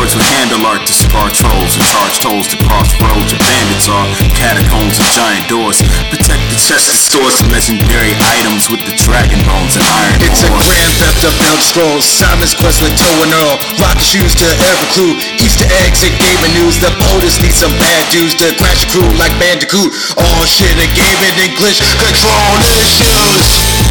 Androids with handle art to scar trolls and charge tolls to crossroads. Where bandits are catacombs and giant doors. Protect the chest and stores of legendary items with the dragon bones and iron ore. It's a grand theft of Elder Scrolls. Simon's Quest with Toe and Earl. Rocket shoes to every clue. Easter eggs and gaming news. The POTUS need some bad dudes to crash a crew like Bandicoot. All shit and gaming English. Control issues.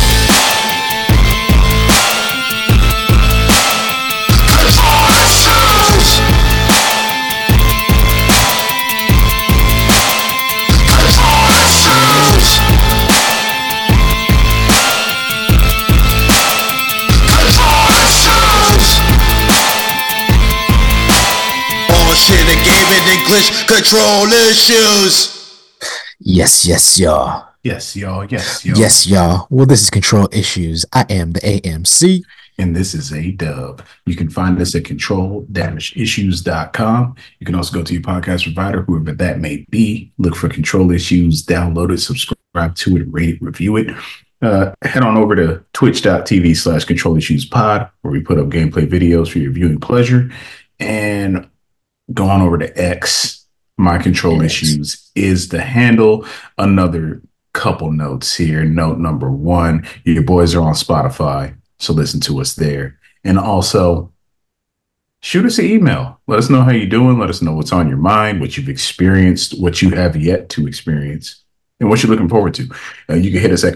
English control issues. Yes, y'all. Yes, y'all. Yes, y'all. Well, this is Control Issues. I am the AMC. And this is A-Dub. You can find us at control-issues.com. You can also go to your podcast provider, whoever that may be. Look for Control Issues, download it, subscribe to it, rate it, review it. Head on over to twitch.tv/Control Issues Pod, where we put up gameplay videos for your viewing pleasure. And go on over to X. My Control Issues is the handle. Another couple notes here. Note number one, your boys are on Spotify, so listen to us there. And also, shoot us an email. Let us know how you're doing. Let us know what's on your mind, what you've experienced, what you have yet to experience, and what you're looking forward to. You can hit us at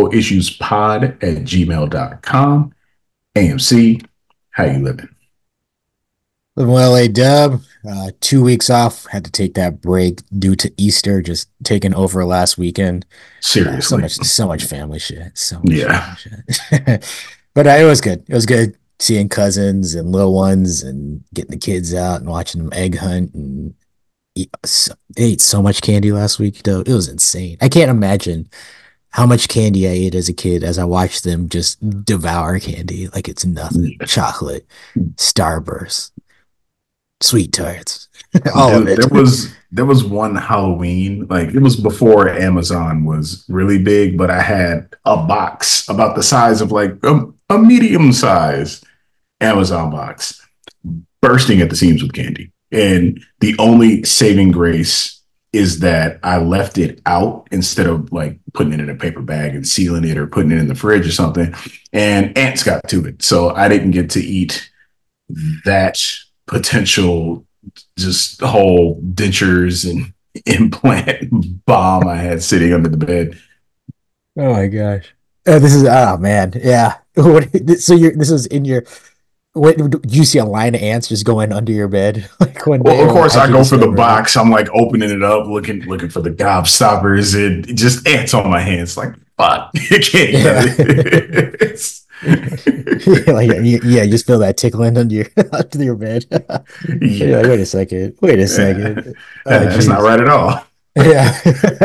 controlissuespod@gmail.com. AMC, how you living? Well, A-Dub, 2 weeks off. Had to take that break due to Easter, just taking over last weekend. Seriously. So much family shit. Family shit. But it was good. It was good seeing cousins and little ones and getting the kids out and watching them egg hunt. And they ate so much candy last week, though. It was insane. I can't imagine how much candy I ate as a kid as I watched them just devour candy like it's nothing. Chocolate, Starburst, Sweet Tarts, all of it. There was one Halloween, like it was before Amazon was really big, but I had a box about the size of like a medium size Amazon box bursting at the seams with candy. And the only saving grace is that I left it out instead of like putting it in a paper bag and sealing it or putting it in the fridge or something. And ants got to it. So I didn't get to eat that potential just whole dentures and implant bomb I had sitting under the bed. Oh my gosh. Man. Yeah. This is in your, what, do you see a line of ants just going under your bed? Like when of course I go for the box. I'm like opening it up, looking for the gobstoppers, and just ants on my hands. Like, fuck, you can't eat that. You just feel that tickling under your bed. Yeah. Like, wait a second. That's not right at all. Yeah.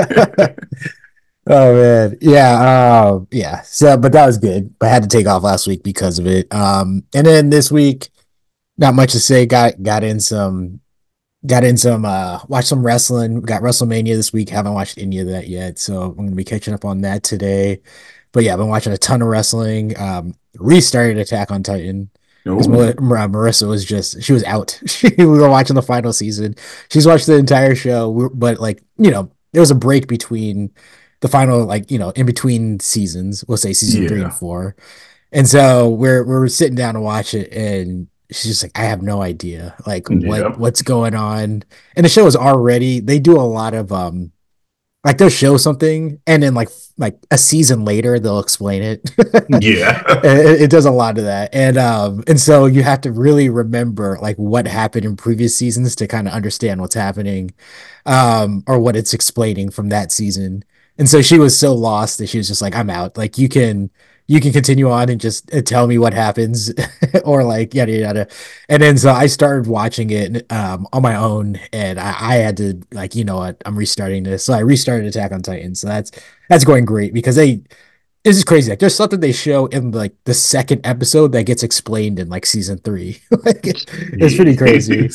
Oh man. Yeah. So, but that was good. But I had to take off last week because of it. And then this week, not much to say. Got in some watched some wrestling. Got WrestleMania this week. Haven't watched any of that yet. So I'm gonna be catching up on that today. But yeah, I've been watching a ton of wrestling. Restarted Attack on Titan. Because Marissa she was out. We were watching the final season. She's watched the entire show. But like, there was a break between the final, like, in between seasons. We'll say season 3 and 4. And so we're sitting down to watch it, and she's just like, I have no idea like what's going on. And the show is already, they do a lot of like they'll show something and then like a season later they'll explain it. Yeah. It does a lot of that. And so you have to really remember like what happened in previous seasons to kind of understand what's happening, or what it's explaining from that season. And so she was so lost that she was just like, I'm out. Like you can continue on and just tell me what happens or like yada yada. And then so I started watching it on my own, and I had to like, you know what, I'm restarting this. So I restarted Attack on Titan. So that's going great because this is crazy. Like there's something they show in like the second episode that gets explained in like season 3. Like it's pretty crazy.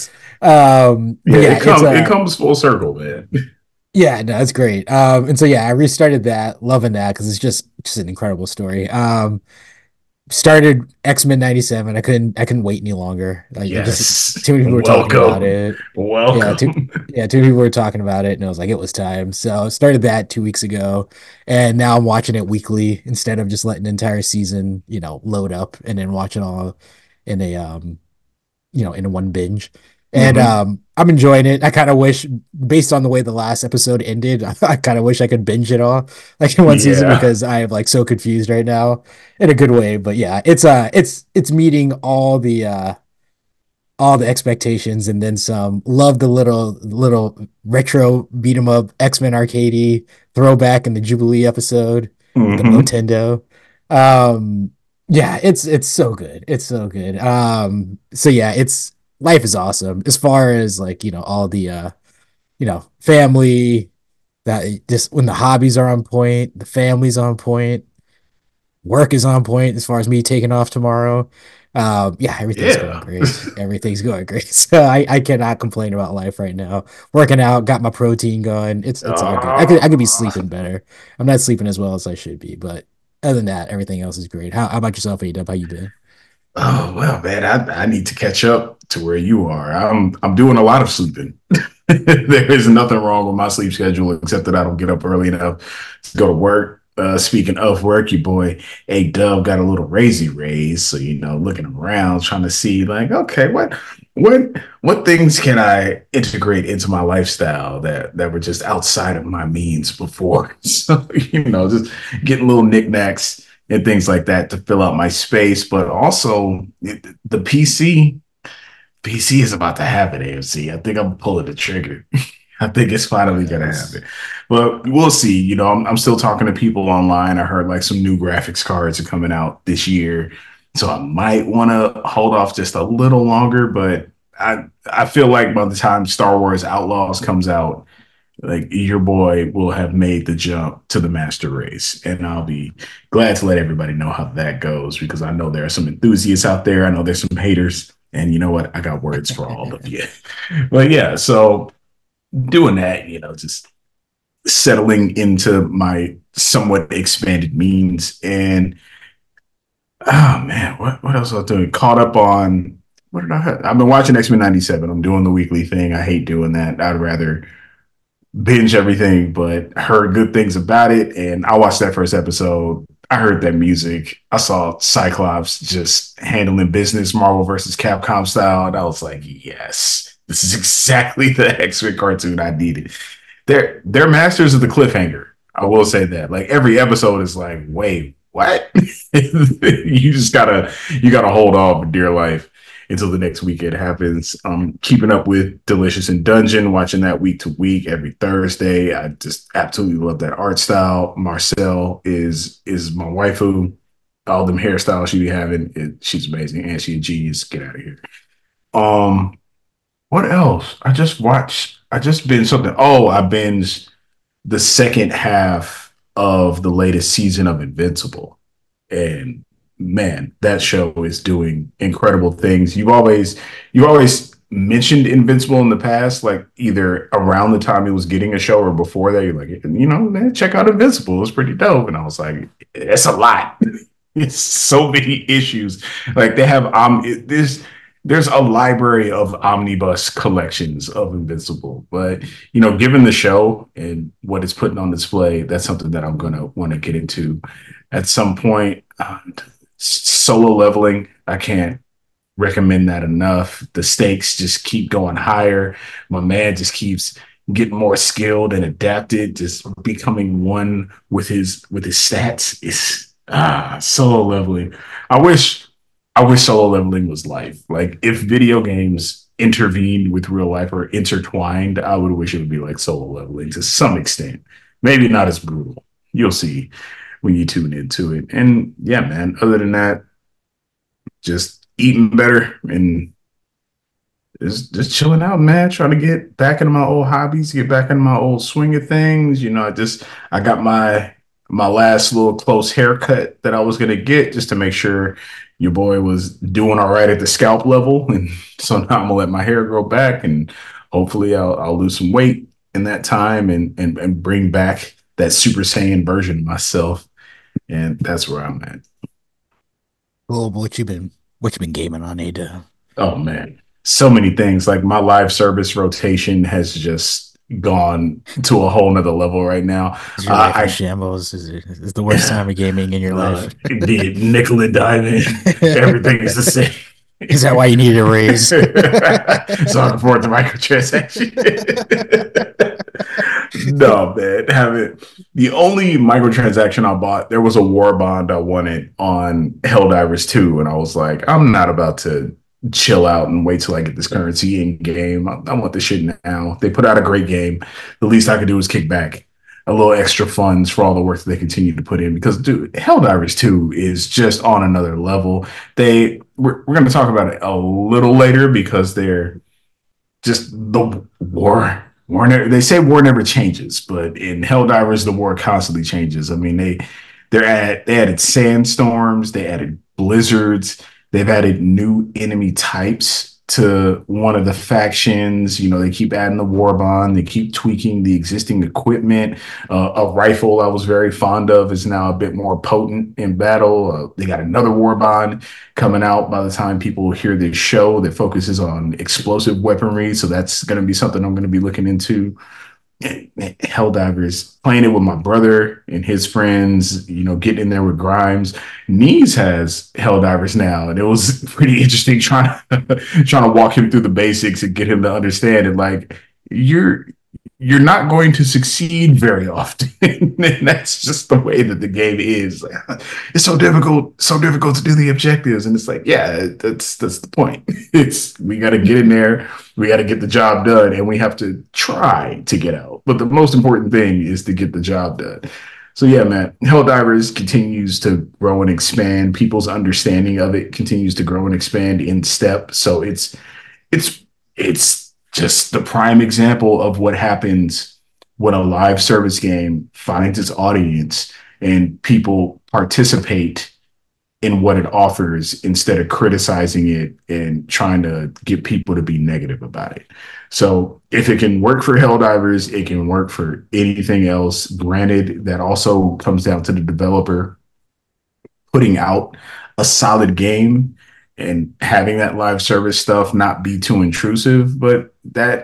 It comes full circle, man. Yeah, no, it's great. And so yeah, I restarted that, loving that because it's just an incredible story. started X-Men 97. I couldn't wait any longer. Like I just Yes. too many people were talking about Welcome. it. Yeah, Welcome. too many people were talking about it, and I was like, it was time. So I started that 2 weeks ago, and now I'm watching it weekly instead of just letting the entire season, load up and then watching all in a in one binge. And Hmm. I'm enjoying it. I kind of wish, based on the way the last episode ended, I kind of wish I could binge it all like in one season Yeah. because I am like so confused right now in a good way. But yeah, it's meeting all the expectations and then some. Love the little retro beat 'em up X-Men arcadey throwback in the Jubilee episode with the Hmm. Motendo. Um yeah, it's so good. It's so good. So yeah, it's life is awesome as far as like, all the family that just when the hobbies are on point, the family's on point, work is on point as far as me taking off tomorrow. Yeah, everything's going Yeah. great. Everything's going great. So I cannot complain about life right now. Working out, got my protein going. It's all good. I could be Ah. sleeping better. I'm not sleeping as well as I should be, but other than that, everything else is great. How about yourself, AW? How you been? Oh well, man, I need to catch up to where you are. I'm doing a lot of sleeping. There is nothing wrong with my sleep schedule except that I don't get up early enough to go to work. Speaking of work, your boy A Dub got a little raise, so looking around, trying to see like, okay, what what things can I integrate into my lifestyle that were just outside of my means before? So just getting little knickknacks and things like that to fill out my space, but also the PC is about to happen, AMC. I think I'm pulling the trigger. I think it's finally gonna Yes. happen, but we'll see. I'm still talking to people online. I heard like some new graphics cards are coming out this year, so I might want to hold off just a little longer. But I feel like by the time Star Wars Outlaws comes out, like your boy will have made the jump to the master race, and I'll be glad to let everybody know how that goes because I know there are some enthusiasts out there. I know there's some haters, and you know what? I got words for all of you. But yeah, so doing that, just settling into my somewhat expanded means, and oh man, what else was I doing? Caught up on what did I have? I've been watching X Men '97. I'm doing the weekly thing. I hate doing that. I'd rather binge everything, but heard good things about it. And I watched that first episode. I heard that music. I saw Cyclops just handling business, Marvel versus Capcom style. And I was like, yes, this is exactly the X-Men cartoon I needed. They're masters of the cliffhanger. I will say that. Like every episode is like, wait, what? You gotta hold on for dear life until the next weekend happens. Keeping up with Delicious in Dungeon, watching that week to week every Thursday. I just absolutely love that art style. Marcel is my waifu. All them hairstyles she be having, she's amazing, and she a genius. Get out of here. Um, what else? I just binged something. Oh, I binged the second half of the latest season of Invincible. And man, that show is doing incredible things. You've always mentioned Invincible in the past, like either around the time he was getting a show or before that. You're like, man, check out Invincible. It's pretty dope. And I was like, it's a lot. It's so many issues. Like they have there's a library of omnibus collections of Invincible. But given the show and what it's putting on display, that's something that I'm gonna want to get into at some point. Solo leveling, I can't recommend that enough. The stakes just keep going higher. My man just keeps getting more skilled and adapted, just becoming one with his stats. Is solo leveling. I wish I wish solo leveling was life. Like if video games intervened with real life or intertwined, I would wish it would be like solo leveling to some extent. Maybe not as brutal. You'll see when you tune into it. And yeah, man, other than that, just eating better and just chilling out, man. Trying to get back into my old hobbies, get back into my old swing of things. I got my last little close haircut that I was gonna get just to make sure your boy was doing all right at the scalp level. And so now I'm gonna let my hair grow back and hopefully I'll lose some weight in that time and bring back that Super Saiyan version of myself. And that's where I'm at. Well, what you been gaming on, Ada? Oh man, so many things. Like my live service rotation has just gone to a whole nother level right now. Is your life in I shambles? Is the worst time of gaming in your life? the nickel and diamond, everything is the same. Is that why you needed a raise? So I can afford the microtransaction. No, man, haven't. The only microtransaction I bought, there was a war bond I wanted on Helldivers 2, and I was like, I'm not about to chill out and wait till I get this currency in game. I want this shit now. They put out a great game. The least I could do is kick back a little extra funds for all the work that they continue to put in because, dude, Helldivers 2 is just on another level. We're going to talk about it a little later because they're just the they say war never changes, but in Helldivers the war constantly changes. I mean, they added sandstorms, they added blizzards, they've added new enemy types to one of the factions. You know, they keep adding the war bond, they keep tweaking the existing equipment. A rifle I was very fond of is now a bit more potent in battle. They got another war bond coming out by the time people hear this show that focuses on explosive weaponry. So that's going to be something I'm going to be looking into. Helldivers, playing it with my brother and his friends, you know, getting in there with Grimes. Nees has Helldivers now, and it was pretty interesting trying to walk him through the basics and get him to understand it. Like you're you're not going to succeed very often. And that's just the way that the game is. It's so difficult to do the objectives. And it's like, yeah, that's the point. It's we got to get in there, we got to get the job done, and we have to try to get out. But the most important thing is to get the job done. So yeah, man, Helldivers continues to grow and expand. People's understanding of it continues to grow and expand in step. So it's just the prime example of what happens when a live service game finds its audience and people participate in what it offers instead of criticizing it and trying to get people to be negative about it. So if it can work for Helldivers, it can work for anything else. Granted, that also comes down to the developer putting out a solid game and having that live service stuff not be too intrusive, but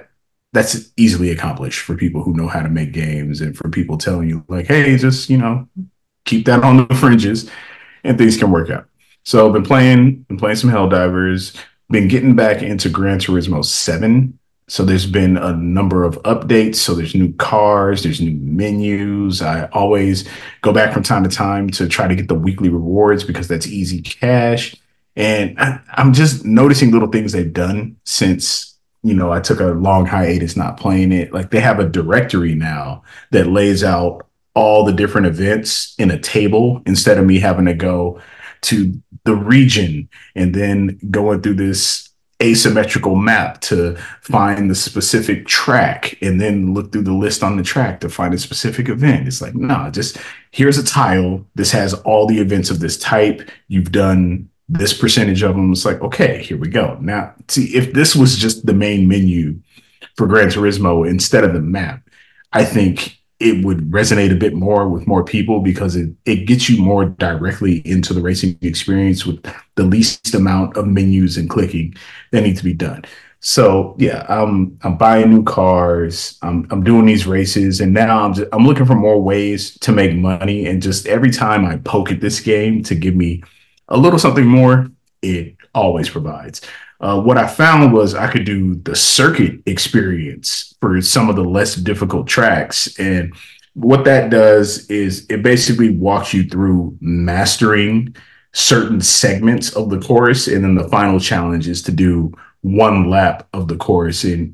that's easily accomplished for people who know how to make games and for people telling you like, hey, just, keep that on the fringes and things can work out. So I've been playing some Helldivers, been getting back into Gran Turismo 7. So there's been a number of updates. So there's new cars, there's new menus. I always go back from time to time to try to get the weekly rewards because that's easy cash. And I'm just noticing little things they've done since, I took a long hiatus not playing it. Like they have a directory now that lays out all the different events in a table instead of me having to go to the region and then going through this asymmetrical map to find the specific track and then look through the list on the track to find a specific event. It's like, no, just here's a tile. This has all the events of this type. You've done this percentage of them. It's like, okay, here we go. Now, see, if this was just the main menu for Gran Turismo instead of the map, I think it would resonate a bit more with more people because it gets you more directly into the racing experience with the least amount of menus and clicking that need to be done. So yeah, I'm buying new cars. I'm doing these races, and now I'm looking for more ways to make money. And just every time I poke at this game to give me a little something more, it always provides. What I found was I could do the circuit experience for some of the less difficult tracks. And what that does is it basically walks you through mastering certain segments of the course. And then the final challenge is to do one lap of the course. And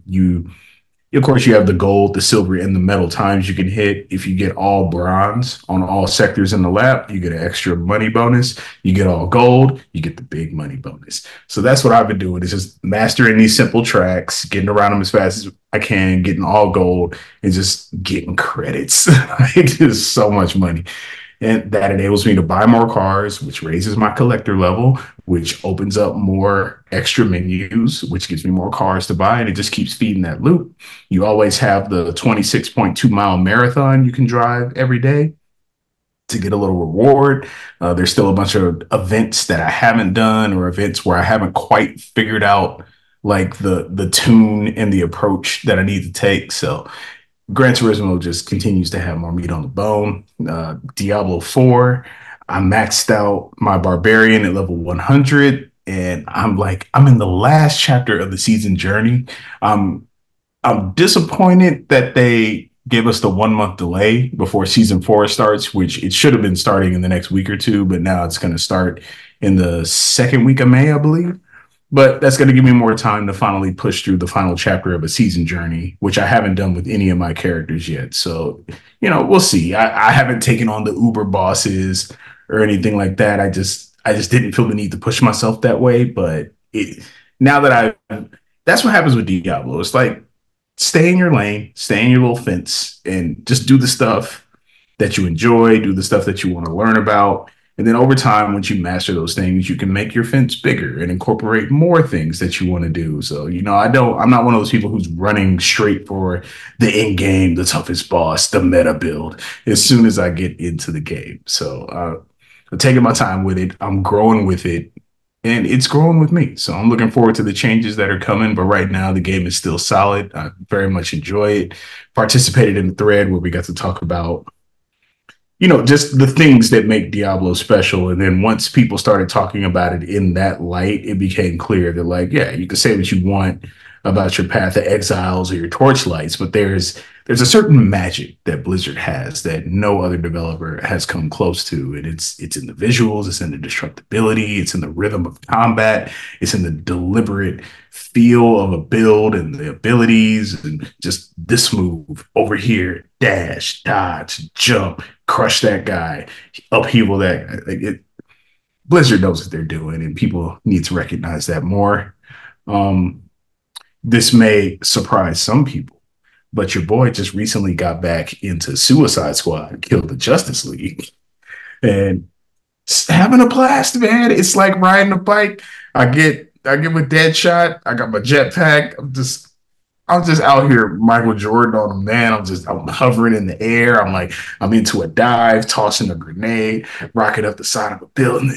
of course, you have the gold, the silver, and the metal times you can hit. If you get all bronze on all sectors in the lap, you get an extra money bonus. You get all gold, you get the big money bonus. So that's what I've been doing is just mastering these simple tracks, getting around them as fast as I can, getting all gold, and just getting credits. It is so much money. And that enables me to buy more cars, which raises my collector level, which opens up more extra menus, which gives me more cars to buy. And it just keeps feeding that loop. You always have the 26.2 mile marathon you can drive every day. to get a little reward. There's still a bunch of events that I haven't done, or events where I haven't quite figured out like the tune and the approach that I need to take. So Gran Turismo just continues to have more meat on the bone. Diablo 4, I maxed out my Barbarian at level 100, and I'm in the last chapter of the season journey. I'm disappointed that they gave us the 1 month delay before season 4 starts, which it should have been starting in the next week or two, but now it's going to start in the second week of May, I believe. But that's going to give me more time to finally push through the final chapter of a season journey, which I haven't done with any of my characters yet. So, we'll see. I haven't taken on the Uber bosses or anything like that. I just didn't feel the need to push myself that way. But that's what happens with Diablo. It's like, stay in your lane, stay in your little fence, and just do the stuff that you enjoy, do the stuff that you want to learn about. And then over time, once you master those things, you can make your fence bigger and incorporate more things that you want to do. So, I'm not one of those people who's running straight for the end game, the toughest boss, the meta build as soon as I get into the game. So I'm taking my time with it. I'm growing with it, and it's growing with me. So I'm looking forward to the changes that are coming. But right now, the game is still solid. I very much enjoy it. Participated in the thread where we got to talk about just the things that make Diablo special. And then once people started talking about it in that light, it became clear that, like, yeah, you can say what you want about your Path of Exiles or your Torchlights, but there's a certain magic that Blizzard has that no other developer has come close to. And it's in the visuals, it's in the destructibility, it's in the rhythm of combat, it's in the deliberate feel of a build and the abilities, and just this move over here, dash, dodge, jump, crush that guy, upheaval that. Blizzard knows what they're doing, and people need to recognize that more. This may surprise some people, but your boy just recently got back into Suicide Squad, Kill the Justice League, and having a blast, man. It's like riding a bike. I get my Deadshot. I got my jetpack. I'm just out here, Michael Jordan on them, man. I'm hovering in the air. I'm into a dive, tossing a grenade, rocking up the side of a building.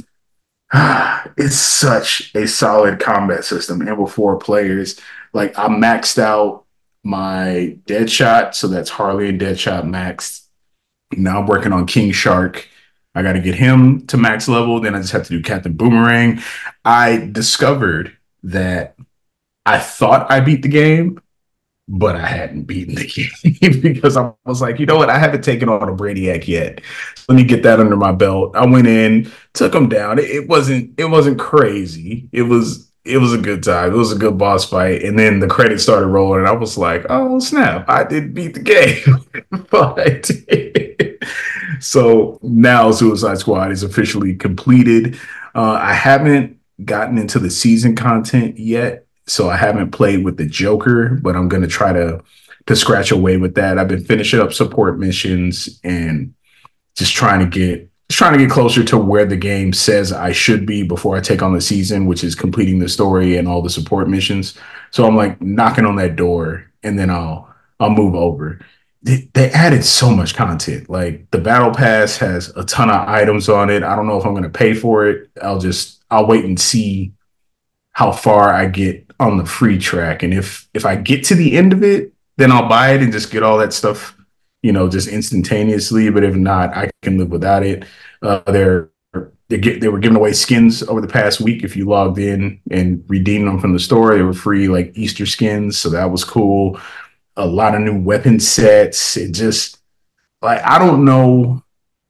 It's such a solid combat system, and with 4 players, like, I maxed out my Deadshot, so that's Harley and Deadshot maxed. Now I'm working on King Shark. I got to get him to max level. Then I just have to do Captain Boomerang. I discovered that I thought I beat the game, but I hadn't beaten the game because I was like, you know what? I haven't taken on a Brainiac yet. Let me get that under my belt. I went in, took him down. It wasn't crazy. It was a good time. It was a good boss fight. And then the credits started rolling, and I was like, oh, snap. I did beat the game. But I did. So now Suicide Squad is officially completed. I haven't gotten into the season content yet, so I haven't played with the Joker, but I'm going to try to scratch away with that. I've been finishing up support missions and just trying to get closer to where the game says I should be before I take on the season, which is completing the story and all the support missions. So I'm like knocking on that door, and then I'll move over. They added so much content. Like, the battle pass has a ton of items on it. I don't know if I'm going to pay for it. I'll wait and see how far I get on the free track. And if I get to the end of it, then I'll buy it and just get all that stuff, just instantaneously. But if not, I can live without it. They were giving away skins over the past week. If you logged in and redeemed them from the store, they were free, like Easter skins. So that was cool. A lot of new weapon sets. It just, like, I don't know,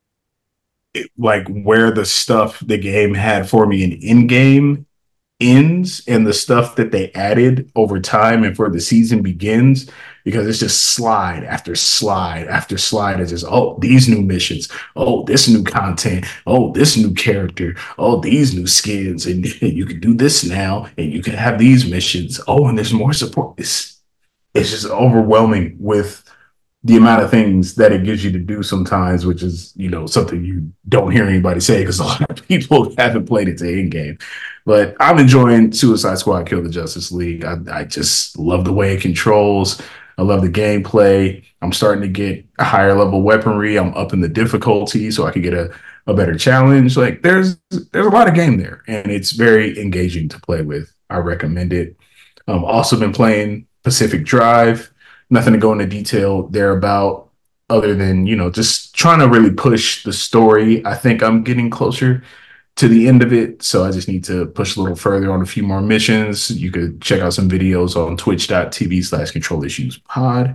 like, where the stuff the game had for me in game ends and the stuff that they added over time and for the season begins, because it's just slide after slide after slide. It's just, oh, these new missions, oh, this new content, oh, this new character, oh, these new skins, and you can do this now, and you can have these missions, oh, and there's more support. It's just overwhelming with the amount of things that it gives you to do sometimes, which is, something you don't hear anybody say because a lot of people haven't played it to end game. But I'm enjoying Suicide Squad Kill the Justice League. I just love the way it controls. I love the gameplay. I'm starting to get a higher level weaponry. I'm upping the difficulty so I can get a better challenge. Like there's a lot of game there, and it's very engaging to play with. I recommend it. Also been playing Pacific Drive. Nothing to go into detail there about, other than just trying to really push the story. I think I'm getting closer to the end of it, so I just need to push a little further on a few more missions. You could check out some videos on twitch.tv/control issues pod.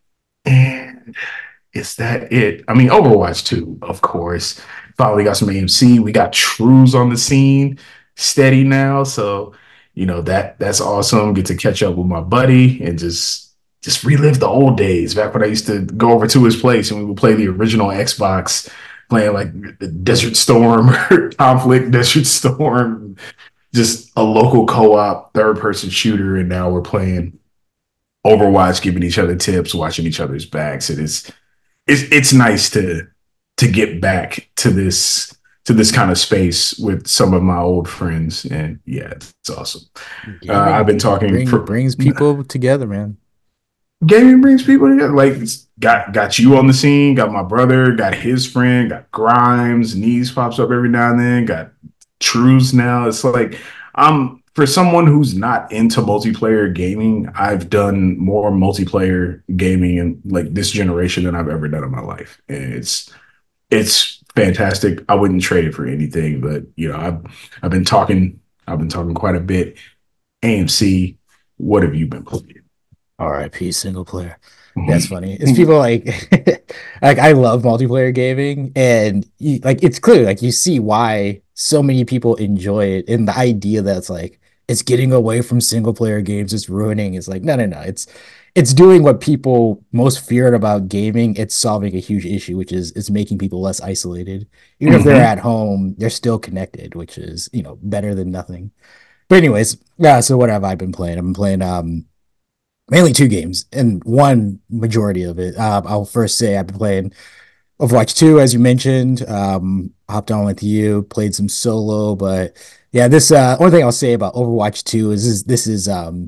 And is that it? I mean, Overwatch 2, of course. Finally got some AMC. We got Trues on the scene, steady now. So, that's awesome. Get to catch up with my buddy and just relive the old days back when I used to go over to his place and we would play the original Xbox, playing like Desert Storm or Conflict Desert Storm, just a local co-op third-person shooter. And now we're playing Overwatch, giving each other tips, watching each other's backs. It's nice to get back to this kind of space with some of my old friends, and yeah, it's awesome. I've been talking brings people together, man. Gaming brings people together. Like got you on the scene, got my brother, got his friend, got Grimes, Knees pops up every now and then, got Trues now. It's like for someone who's not into multiplayer gaming, I've done more multiplayer gaming in like this generation than I've ever done in my life. And it's fantastic. I wouldn't trade it for anything, but I've been talking quite a bit. AMC, what have you been playing? RIP single player. That's funny. It's people like like I love multiplayer gaming, and it's clear, like you see why so many people enjoy it, and the idea that's like it's getting away from single player games, it's ruining. It's like no. It's doing what people most feared about gaming. It's solving a huge issue, which is it's making people less isolated. Even if they're at home, they're still connected, which is better than nothing. But anyways, yeah. So what have I been playing? I've been playing mainly two games, and one majority of it. I'll first say I've been playing Overwatch 2, as you mentioned. Hopped on with you, played some solo, but yeah, this only thing I'll say about Overwatch 2 is this is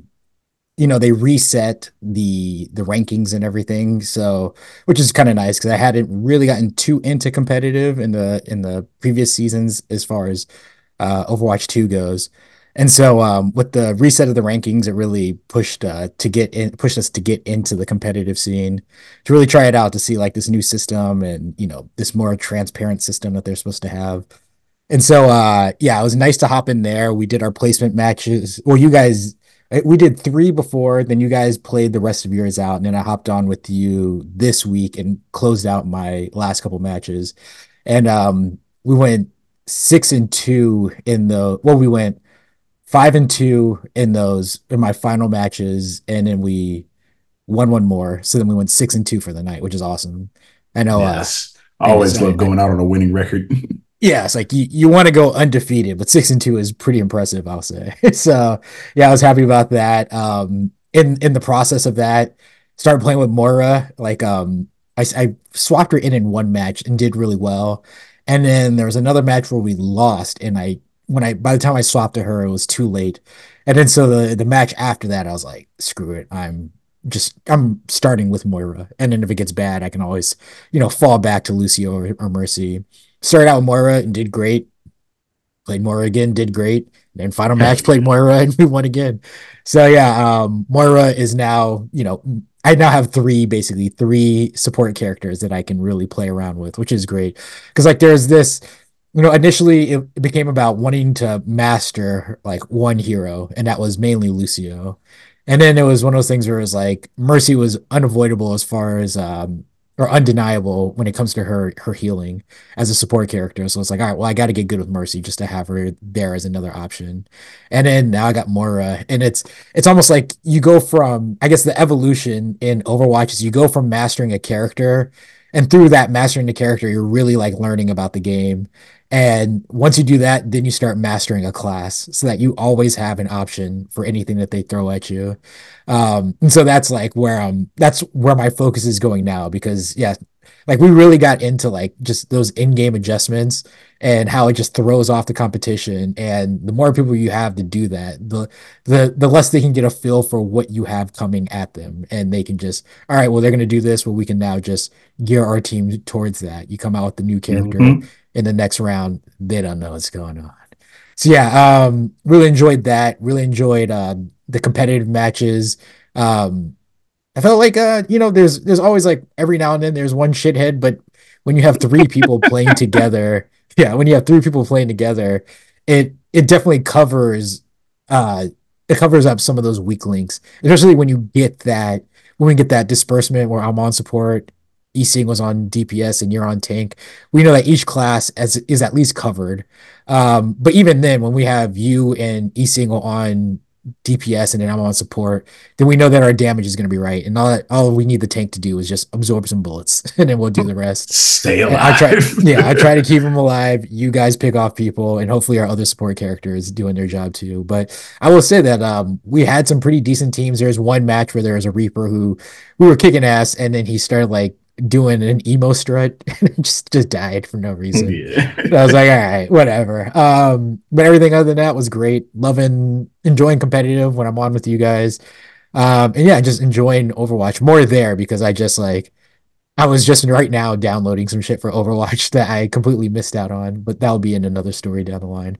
they reset the rankings and everything, so which is kind of nice because I hadn't really gotten too into competitive in the previous seasons as far as Overwatch 2 goes. And so with the reset of the rankings, it really pushed us to get into the competitive scene, to really try it out, to see like this new system and this more transparent system that they're supposed to have. And so yeah, it was nice to hop in there. We did our placement matches. Well, we did 3 before, then you guys played the rest of yours out, and then I hopped on with you this week and closed out my last couple matches. And we went 6-2 we went 5-2 in my final matches, and then we won one more. So then we went 6-2 for the night, which is awesome. I know. Yes, I always love going out on a winning record. Yeah, it's like you want to go undefeated, but 6-2 is pretty impressive, I'll say. So yeah, I was happy about that. In the process of that, started playing with Moira. Like I swapped her in one match and did really well, and then there was another match where we lost, and by the time I swapped to her, it was too late. And then so the match after that, I was like, screw it, I'm starting with Moira, and then if it gets bad, I can always fall back to Lucio or Mercy. Started out with Moira and did great. Played Moira again, did great. Then final match, played Moira and we won again. So yeah, Moira is now, I now have three support characters that I can really play around with, which is great. Because like there's this, initially it became about wanting to master like one hero, and that was mainly Lucio. And then it was one of those things where it was like Mercy was unavoidable as far as or undeniable when it comes to her healing as a support character. So it's like, all right, well, I got to get good with Mercy just to have her there as another option. And then now I got Moira, and it's almost like you go from, I guess the evolution in Overwatch is you go from mastering a character, and through that mastering the character, you're really like learning about the game. And once you do that, then you start mastering a class so that you always have an option for anything that they throw at you. And so that's like that's where my focus is going now, because yeah, Like we really got into like just those in-game adjustments and how it just throws off the competition. And the more people you have to do that, the less they can get a feel for what you have coming at them. And they can just, all right, well, they're gonna do this, well, we can now just gear our team towards that. You come out with the new character Mm-hmm. in the next round, they don't know what's going on. So yeah, really enjoyed that. Really enjoyed the competitive matches. Um, I felt like there's always like every now and then there's one shithead, but when you have three people playing together, yeah, when you have three people playing together, it definitely uh it covers up some of those weak links, especially when we get that disbursement where I'm on support, Ising was on DPS and you're on tank. We know that each class is at least covered. But even then, when we have you and Ising on DPS and then I'm on support, then we know that our damage is going to be right, and all we need the tank to do is just absorb some bullets, and then we'll do the rest. Stay And alive. I try to keep them alive. You guys pick off people, and hopefully our other support characters doing their job too. But I will say that we had some pretty decent teams. There's one match where there was a Reaper who we were kicking ass, and then he started like doing an emo strut and just died for no reason. Yeah. So I was like, all right, whatever. But everything other than that was great. Enjoying competitive when I'm on with you guys. And yeah, just enjoying Overwatch more there because I was just right now downloading some shit for Overwatch that I completely missed out on, but that'll be in another story down the line.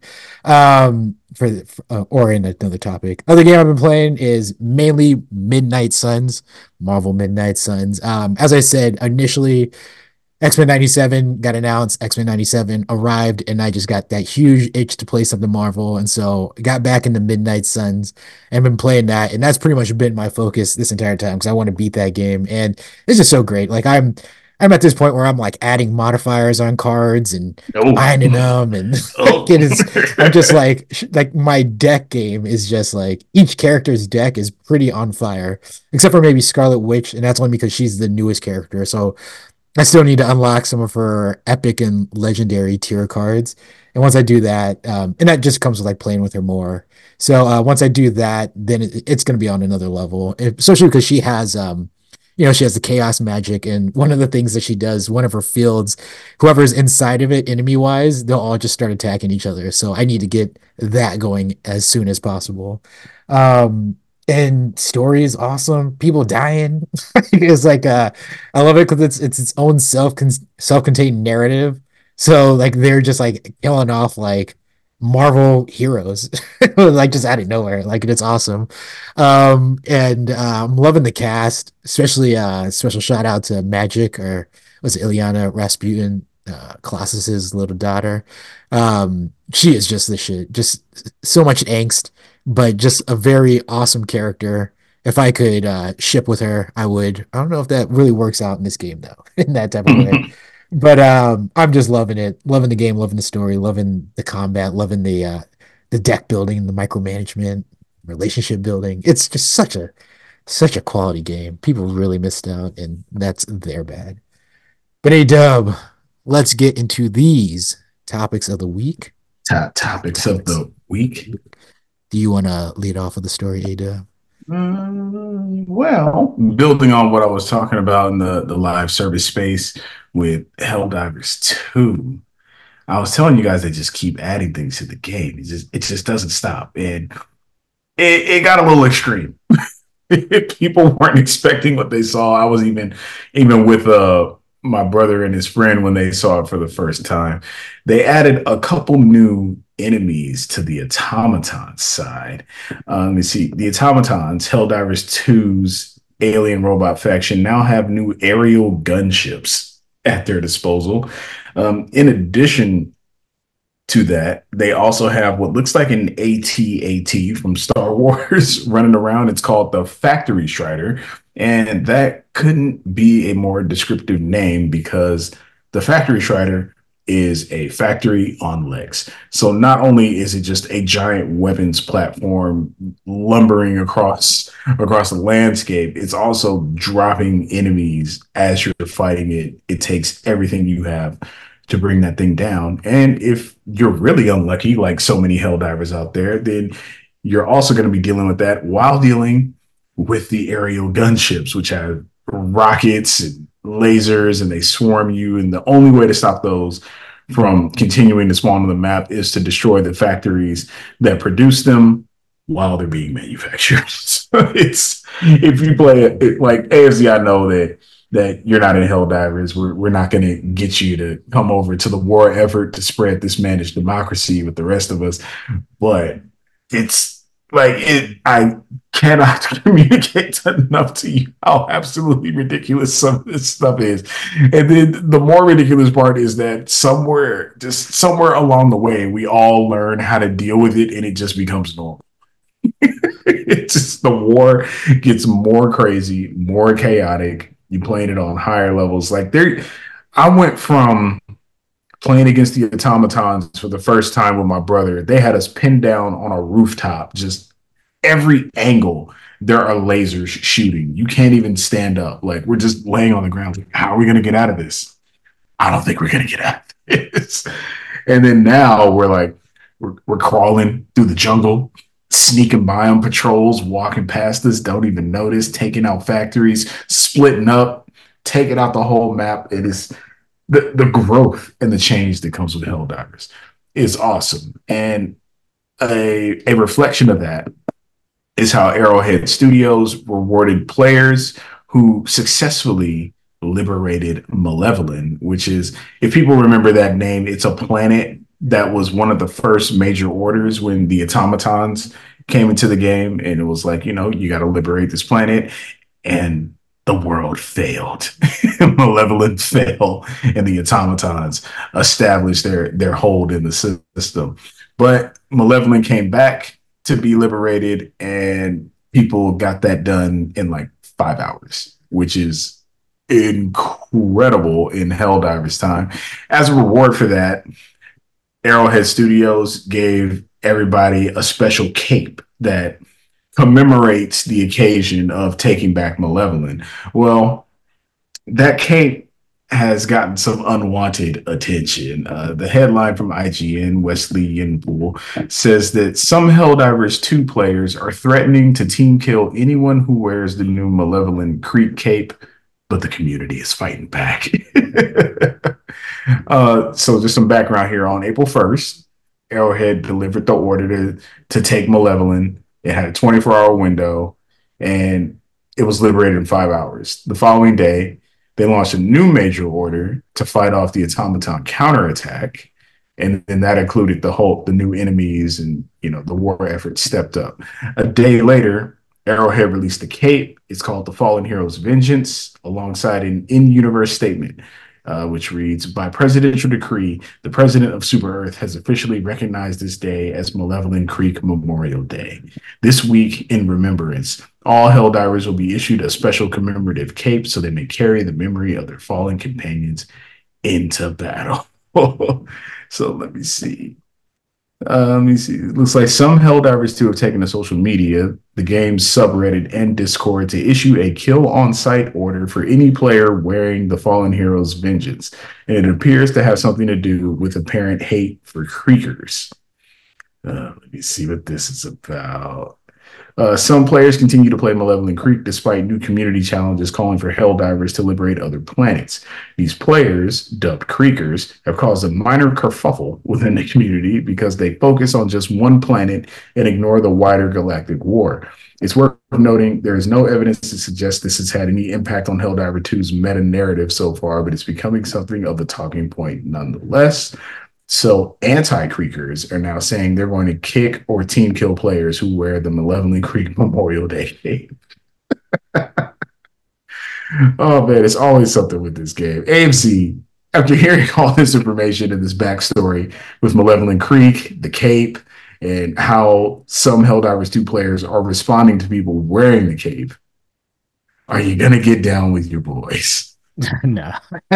Or in another topic. Other game I've been playing is mainly Midnight Suns, Marvel Midnight Suns. As I said initially, X-Men 97 got announced, X-Men 97 arrived, and I just got that huge itch to play something Marvel. And so I got back into Midnight Suns and been playing that. And that's pretty much been my focus this entire time because I want to beat that game. And it's just so great. Like I'm at this point where I'm like adding modifiers on cards and Oh. binding them. And Oh. like it is, I'm just like my deck game is just like each character's deck is pretty on fire, except for maybe Scarlet Witch. And that's only because she's the newest character. So I still need to unlock some of her epic and legendary tier cards. And once I do that, and that just comes with like playing with her more. So once I do that, then it's going to be on another level, especially because she has the chaos magic. And one of the things that she does, one of her fields, whoever's inside of it, enemy wise, they'll all just start attacking each other. So I need to get that going as soon as possible. Um, and story is awesome. People dying. It's like I love it because it's its own self-contained narrative. So like they're just like killing off like Marvel heroes, like just out of nowhere. Like it's awesome. And I'm loving the cast, especially special shout out to Magic, or was it Ilyana Rasputin, Colossus's little daughter. She is just the shit. Just so much angst, but just a very awesome character. If I could ship with her, I would. I don't know if that really works out in this game though, in that type of way. But I'm just loving it, loving the game, loving the story, loving the combat, loving the deck building, the micromanagement, relationship building. It's just such a quality game. People really missed out, and that's their bad. But hey, Dub, let's get into these topics of the week. Top topics of the week. Do you want to lead off with the story, A Dub? Well, building on what I was talking about in the live service space with Helldivers 2, I was telling you guys they just keep adding things to the game. It just doesn't stop. And it got a little extreme. People weren't expecting what they saw. I was even with my brother and his friend when they saw it for the first time. They added a couple new enemies to the automaton side. You see, the automatons, Helldivers 2's alien robot faction, now have new aerial gunships at their disposal. In addition to that, they also have what looks like an AT-AT from Star Wars running around. It's called the Factory Strider, and that couldn't be a more descriptive name because the Factory Strider is a factory on legs. So not only is it just a giant weapons platform lumbering across the landscape, it's also dropping enemies as you're fighting it. It takes everything you have to bring that thing down. And if you're really unlucky, like so many Helldivers out there, then you're also going to be dealing with that while dealing with the aerial gunships, which have rockets and lasers and they swarm you. And the only way to stop those from continuing to spawn on the map is to destroy the factories that produce them while they're being manufactured. So it's if you play it like AFC, I know that you're not in Helldivers. We're not going to get you to come over to the war effort to spread this managed democracy with the rest of us. But it's like I cannot communicate enough to you how absolutely ridiculous some of this stuff is. And then the more ridiculous part is that just somewhere along the way, we all learn how to deal with it and it just becomes normal. It's just the war gets more crazy, more chaotic. You playing it on higher levels. I went from playing against the automatons for the first time with my brother. They had us pinned down on a rooftop, just every angle. There are lasers shooting. You can't even stand up. Like we're just laying on the ground. Like, how are we going to get out of this? I don't think we're going to get out of this. And then now we're crawling through the jungle, sneaking by on patrols, walking past us, don't even notice, taking out factories, splitting up, taking out the whole map. It is the growth and the change that comes with Helldivers is awesome. And a reflection of that is how Arrowhead Studios rewarded players who successfully liberated Malevolent, which is, if people remember that name, it's a planet that was one of the first major orders when the automatons came into the game. And it was like, you got to liberate this planet. And the world failed. Malevolent failed, and the automatons established their hold in the system. But Malevolent came back to be liberated, and people got that done in like 5 hours, which is incredible in Helldivers time. As a reward for that, Arrowhead Studios gave everybody a special cape that commemorates the occasion of taking back Malevolent. Well, that cape has gotten some unwanted attention. The headline from IGN, Wesley Yinpool, says that some Helldivers 2 players are threatening to team kill anyone who wears the new Malevolent Creep cape, but the community is fighting back. So just some background here. On April 1st, Arrowhead delivered the order to take Malevolent. It had a 24-hour window, and it was liberated in 5 hours. The following day, they launched a new major order to fight off the automaton counterattack, and then that included the new enemies, and the war effort stepped up. A day later, Arrowhead released the cape. It's called the Fallen Heroes Vengeance, alongside an in-universe statement, which reads, by presidential decree, the president of Super Earth has officially recognized this day as Malevolent Creek Memorial Day. This week, in remembrance, all Helldivers will be issued a special commemorative cape so they may carry the memory of their fallen companions into battle. So let me see. It looks like some Helldivers 2 have taken to social media, the game's subreddit and Discord, to issue a kill on sight order for any player wearing the Fallen Heroes Vengeance. And it appears to have something to do with apparent hate for Creekers. Let me see what this is about. Some players continue to play Malevolent Creek despite new community challenges calling for Helldivers to liberate other planets. These players, dubbed Creekers, have caused a minor kerfuffle within the community because they focus on just one planet and ignore the wider galactic war. It's worth noting there is no evidence to suggest this has had any impact on Helldiver 2's meta-narrative so far, but it's becoming something of a talking point nonetheless. So anti-Creekers are now saying they're going to kick or team kill players who wear the Malevolent Creek Memorial Day cape. Oh man, it's always something with this game. AMC, after hearing all this information and this backstory with Malevolent Creek, the cape, and how some Helldivers 2 players are responding to people wearing the cape, are you going to get down with your boys? No.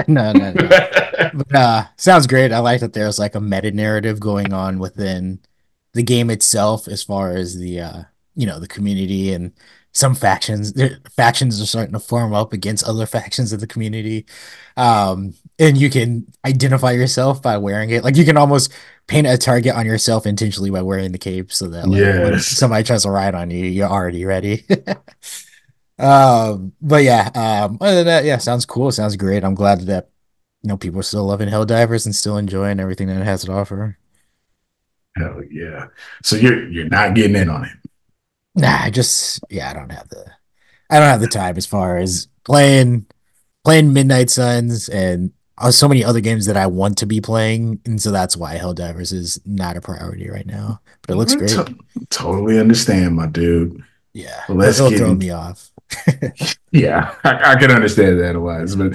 But, sounds great. I like that there's like a meta narrative going on within the game itself, as far as the the community, and some factions are starting to form up against other factions of the community. And you can identify yourself by wearing it. Like you can almost paint a target on yourself intentionally by wearing the cape, so that when somebody tries to ride on you, you're already ready. But yeah, other than that, yeah, sounds cool. Sounds great. I'm glad that people are still loving Helldivers and still enjoying everything that it has to offer. Hell yeah. So you're not getting in on it. Nah, I just yeah, I don't have the time as far as playing Midnight Suns and so many other games that I want to be playing, and so that's why Helldivers is not a priority right now. But it looks great. Totally understand, my dude. Yeah, Well, it'll, let's it'll get throw in. me off. Yeah, I can understand that, Elias, but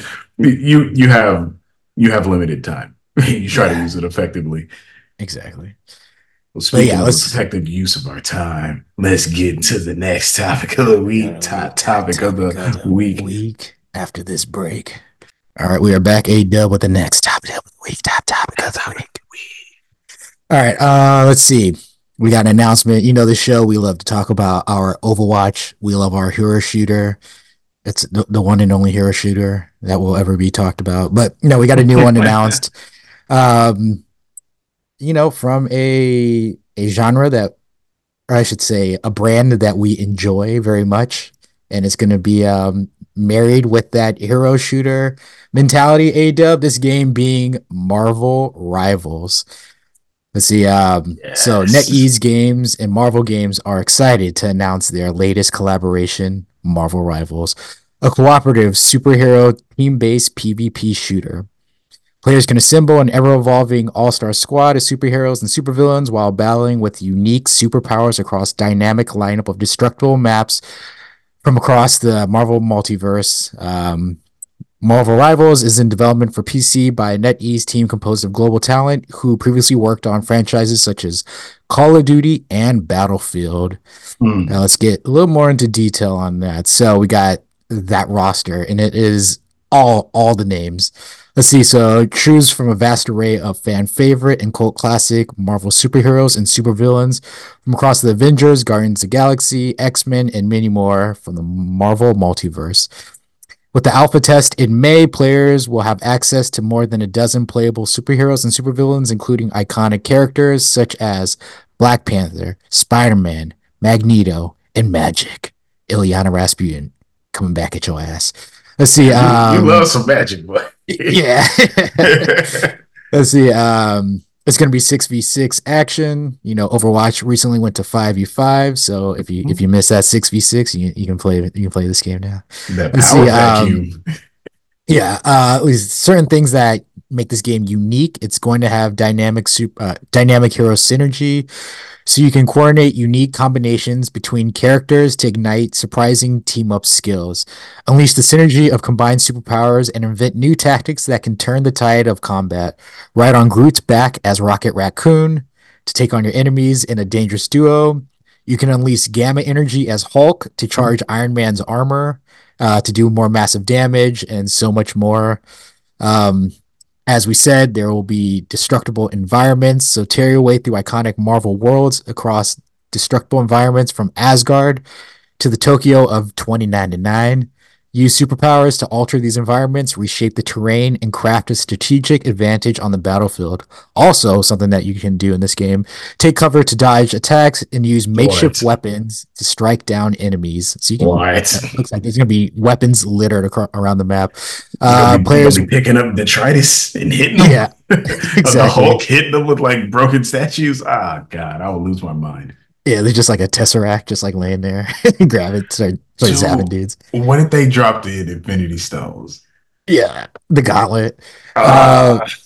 you have limited time. You try to Yeah, use it effectively. exactly. Well, But speaking yeah, of let's effective use of our time, let's get into the next topic of the week. Top top topic of topic of the the week. week after this break. All right, we are back a dub with the next topic of the week. Top topic of the week. All right, let's see. We got an announcement. You know the show. We love to talk about our Overwatch. We love our hero shooter. It's the one and only hero shooter that will ever be talked about. But we got a new one announced. Um, from a genre that, or I should say, a brand that we enjoy very much, and it's going to be married with that hero shooter mentality. A dub. This game being Marvel Rivals. Let's see. So Yes. NetEase Games and Marvel Games are excited to announce their latest collaboration, Marvel Rivals, a cooperative superhero team-based PvP shooter. Players can assemble an ever-evolving all-star squad of superheroes and supervillains while battling with unique superpowers across dynamic lineup of destructible maps from across the Marvel multiverse. Marvel Rivals is in development for PC by a NetEase team composed of global talent who previously worked on franchises such as Call of Duty and Battlefield. Now Mm. let's get a little more into detail on that. So we got that roster, and it is all the names. Let's see. So choose from a vast array of fan favorite and cult classic Marvel superheroes and supervillains from across the Avengers, Guardians of the Galaxy, X-Men, and many more from the Marvel multiverse. With the alpha test in May, players will have access to more than a dozen playable superheroes and supervillains, including iconic characters such as Black Panther, Spider Man, Magneto, and Magic. Ilyana Rasputin coming back at your ass. Let's see. You love some magic, boy. Yeah. Let's see. It's gonna be 6v6 action. Overwatch recently went to 5v5, so if you miss that 6v6, you can play this game now. That Let's power see. vacuum. Yeah, at least certain things that make this game unique. It's going to have dynamic hero synergy, so you can coordinate unique combinations between characters to ignite surprising team up skills. Unleash the synergy of combined superpowers and invent new tactics that can turn the tide of combat. Ride on Groot's back as Rocket Raccoon to take on your enemies in a dangerous duo. You can unleash Gamma Energy as Hulk to charge Iron Man's armor to do more massive damage and so much more. Um, as we said, there will be destructible environments. So tear your way through iconic Marvel worlds across destructible environments from Asgard to the Tokyo of 2099. Use superpowers to alter these environments, reshape the terrain, and craft a strategic advantage on the battlefield. Also, something that you can do in this game, take cover to dodge attacks and use makeshift What? weapons to strike down enemies. So you can, What? it looks like there's going to be weapons littered around the map. You gonna Players, be picking up detritus and hitting them? yeah, Of the exactly. Hulk hitting them with like broken statues? Ah, God, I will lose my mind. Yeah, there's just like a tesseract just like laying there. Grab it, start zapping So, dudes. what if they dropped in Infinity Stones? Yeah, the gauntlet. Uh, Ah,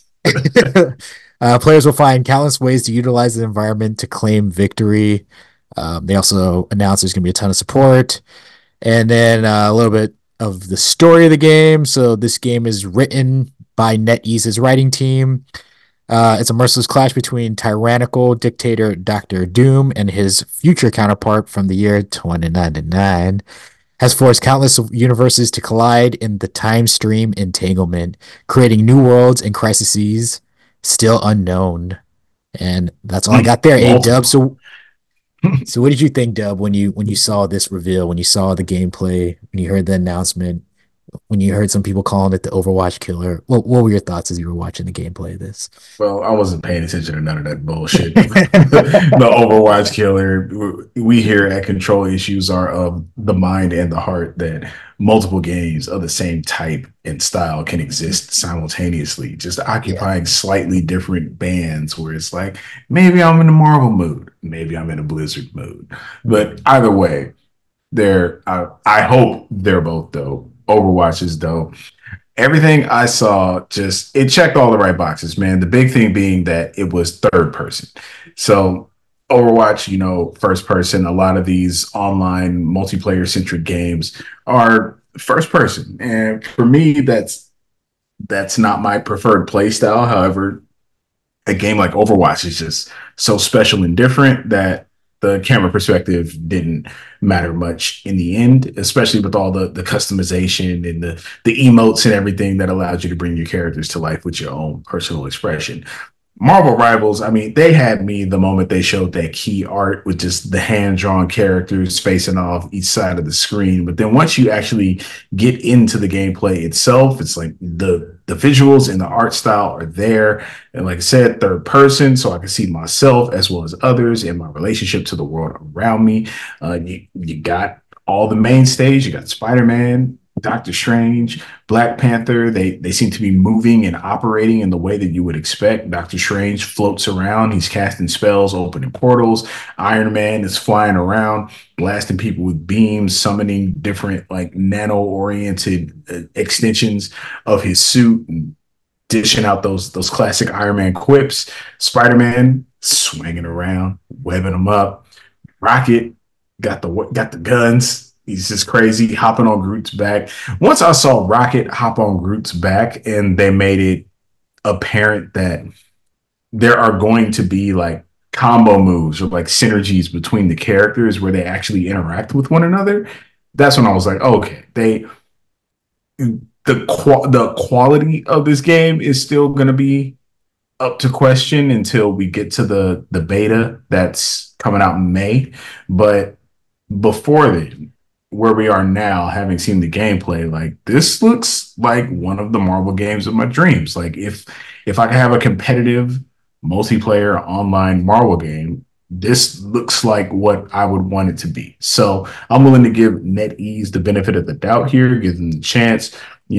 players will find countless ways to utilize the environment to claim victory. They also announced there's going to be a ton of support, and then a little bit of the story of the game. So this game is written by NetEase's writing team. It's a merciless clash between tyrannical dictator Doctor Doom and his future counterpart from the year 2099. Has forced countless universes to collide in the time stream entanglement, creating new worlds and crises still unknown. And that's all I got there, A Dub. multiple. So what did you think, Dub, when you saw this reveal, when you saw the gameplay, when you heard the announcement? when you heard some people calling it the Overwatch killer. What were your thoughts as you were watching the gameplay of this? Well, I wasn't paying attention to none of that bullshit. The Overwatch killer. We here at Control Issues are of the mind and the heart that multiple games of the same type and style can exist simultaneously, just Yeah, occupying slightly different bands where it's like, maybe I'm in a Marvel mood, maybe I'm in a Blizzard mood. But either way, I hope they're both dope. Overwatch is dope. Everything I saw, just it checked all the right boxes, man. The big thing being that it was third person. So Overwatch, first person. A lot of these online multiplayer centric games are first person, and for me, that's not my preferred play style. However, a game like Overwatch is just so special and different that the camera perspective didn't matter much in the end, especially with all the customization and the emotes and everything that allows you to bring your characters to life with your own personal expression. Marvel Rivals, I mean, they had me the moment they showed that key art with just the hand drawn characters facing off each side of the screen. But then once you actually get into the gameplay itself, it's like the visuals and the art style are there. And like I said, third person, so I can see myself as well as others and my relationship to the world around me. You got all the mainstays. You got Spider-Man, Doctor Strange, Black Panther. They seem to be moving and operating in the way that you would expect. Doctor Strange floats around. He's casting spells, opening portals. Iron Man is flying around, blasting people with beams, summoning different like nano-oriented extensions of his suit and dishing out those classic Iron Man quips. Spider-Man swinging around, webbing them up. Rocket got the guns. He's just crazy, hopping on Groot's back. Once I saw Rocket hop on Groot's back and they made it apparent that there are going to be like combo moves or like synergies between the characters where they actually interact with one another, that's when I was like, okay, the quality of this game is still going to be up to question until we get to the beta that's coming out in May. But before then, where we are now, having seen the gameplay, like this looks like one of the Marvel games of my dreams. Like if I could have a competitive multiplayer online Marvel game, this looks like what I would want it to be. So I'm willing to give NetEase the benefit of the doubt here, give them the chance.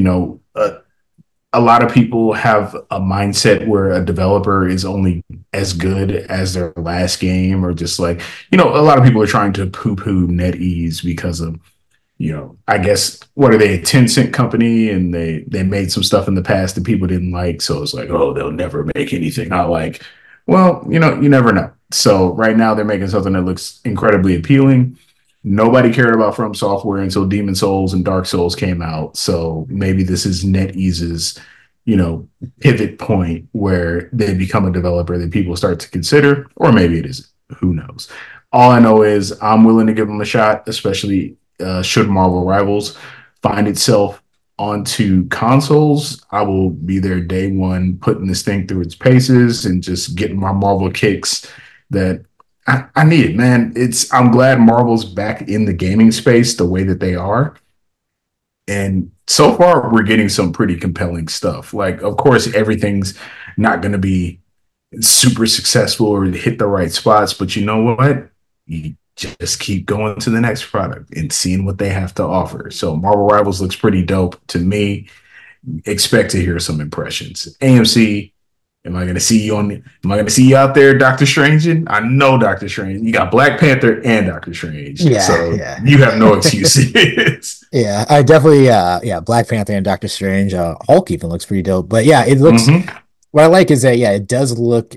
A lot of people have a mindset where a developer is only as good as their last game, or just like, a lot of people are trying to poo-poo NetEase because of, I guess, what are they, a 10-cent company, and they made some stuff in the past that people didn't like. So it's like, oh, they'll never make anything I like. Well, you never know. So right now they're making something that looks incredibly appealing. Nobody cared about From Software until Demon Souls and Dark Souls came out. So maybe this is NetEase's, pivot point where they become a developer that people start to consider, or maybe it isn't. Who knows? All I know is I'm willing to give them a shot, especially should Marvel Rivals find itself onto consoles. I will be there day one, putting this thing through its paces and just getting my Marvel kicks that I need, man. I'm glad Marvel's back in the gaming space the way that they are. And so far, we're getting some pretty compelling stuff. Like, of course, everything's not going to be super successful or hit the right spots, but you know what? You just keep going to the next product and seeing what they have to offer. So Marvel Rivals looks pretty dope to me. Expect to hear some impressions. AMC, am I going to see you out there, Doctor Strange? I know Doctor Strange. You got Black Panther and Doctor Strange. yeah, so yeah. You have no excuses. Yeah, I definitely Black Panther and Doctor Strange. Hulk even looks pretty dope. But yeah, it looks what I like is that it does look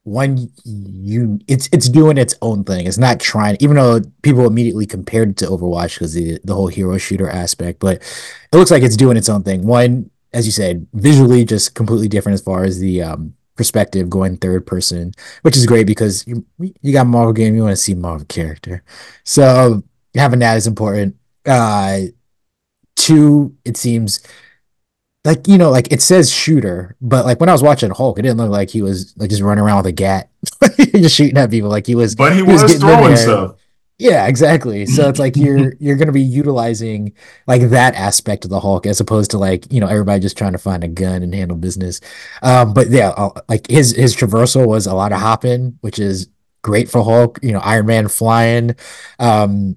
it's doing its own thing. It's not trying, even though people immediately compared it to Overwatch because the whole hero shooter aspect, but it looks like it's doing its own thing. One, as you said, visually just completely different as far as the perspective going third person, which is great because you got Marvel game, you want to see Marvel character. So having that is important. Two, it seems like like it says shooter, but like when I was watching Hulk, it didn't look like he was like just running around with a gat, just shooting at people. Like he was, but he was getting in throwing there. stuff. Yeah, exactly. So it's like you're going to be utilizing like that aspect of the Hulk as opposed to like, everybody just trying to find a gun and handle business. But yeah, like his traversal was a lot of hopping, which is great for Hulk, Iron Man flying. Um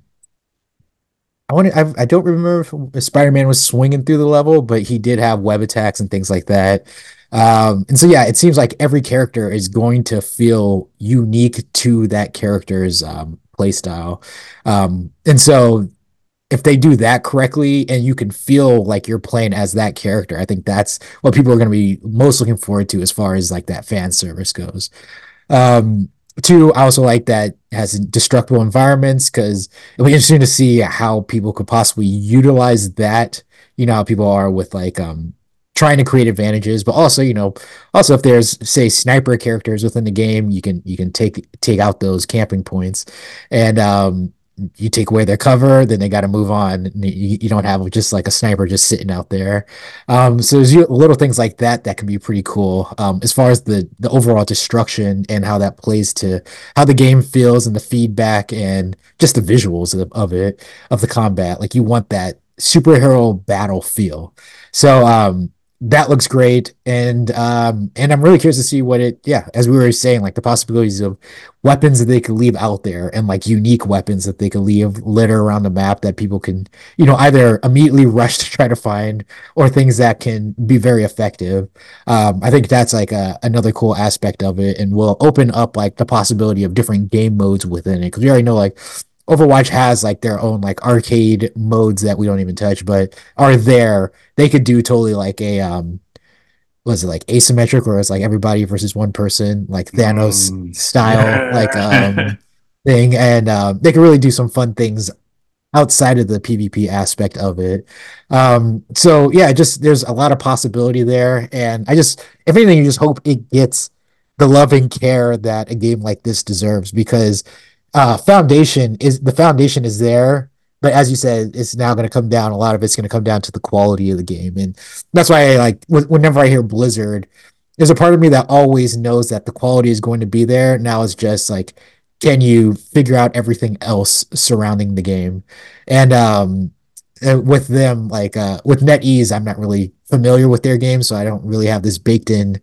I don't remember if Spider-Man was swinging through the level, but he did have web attacks and things like that. And so yeah, it seems like every character is going to feel unique to that character's play style. And so if they do that correctly and you can feel like you're playing as that character, I think that's what people are going to be most looking forward to as far as like that fan service goes. Um, Two, I also like that it has destructible environments because it'll be interesting to see how people could possibly utilize that. You know how people are with like trying to create advantages, but also, also if there's say sniper characters within the game, you can take out those camping points and you take away their cover, then they got to move on. You don't have just like a sniper just sitting out there. So there's little things like that that can be pretty cool. As far as the overall destruction and how that plays to how the game feels and the feedback and just the visuals of it of the combat. Like you want that superhero battle feel. So that looks great, and I'm really curious to see what it. Yeah, as we were saying, like the possibilities of weapons that they could leave out there and like unique weapons that they could leave litter around the map that people can, either immediately rush to try to find or things that can be very effective. I think that's like another cool aspect of it and will open up like the possibility of different game modes within it. Because we already know like Overwatch has like their own like arcade modes that we don't even touch, but are there. They could do totally like a was it like asymmetric where it's like everybody versus one person, like Thanos style, like Yeah. thing. And they can really do some fun things outside of the PvP aspect of it. So yeah, just there's a lot of possibility there. And if anything, you just hope it gets the love and care that a game like this deserves because the foundation is there. But as you said, it's now going to come down. A lot of it's going to come down to the quality of the game, and that's why I like whenever I hear Blizzard, there's a part of me that always knows that the quality is going to be there. Now it's just like, can you figure out everything else surrounding the game? And with them, like with NetEase, I'm not really familiar with their game, so I don't really have this baked in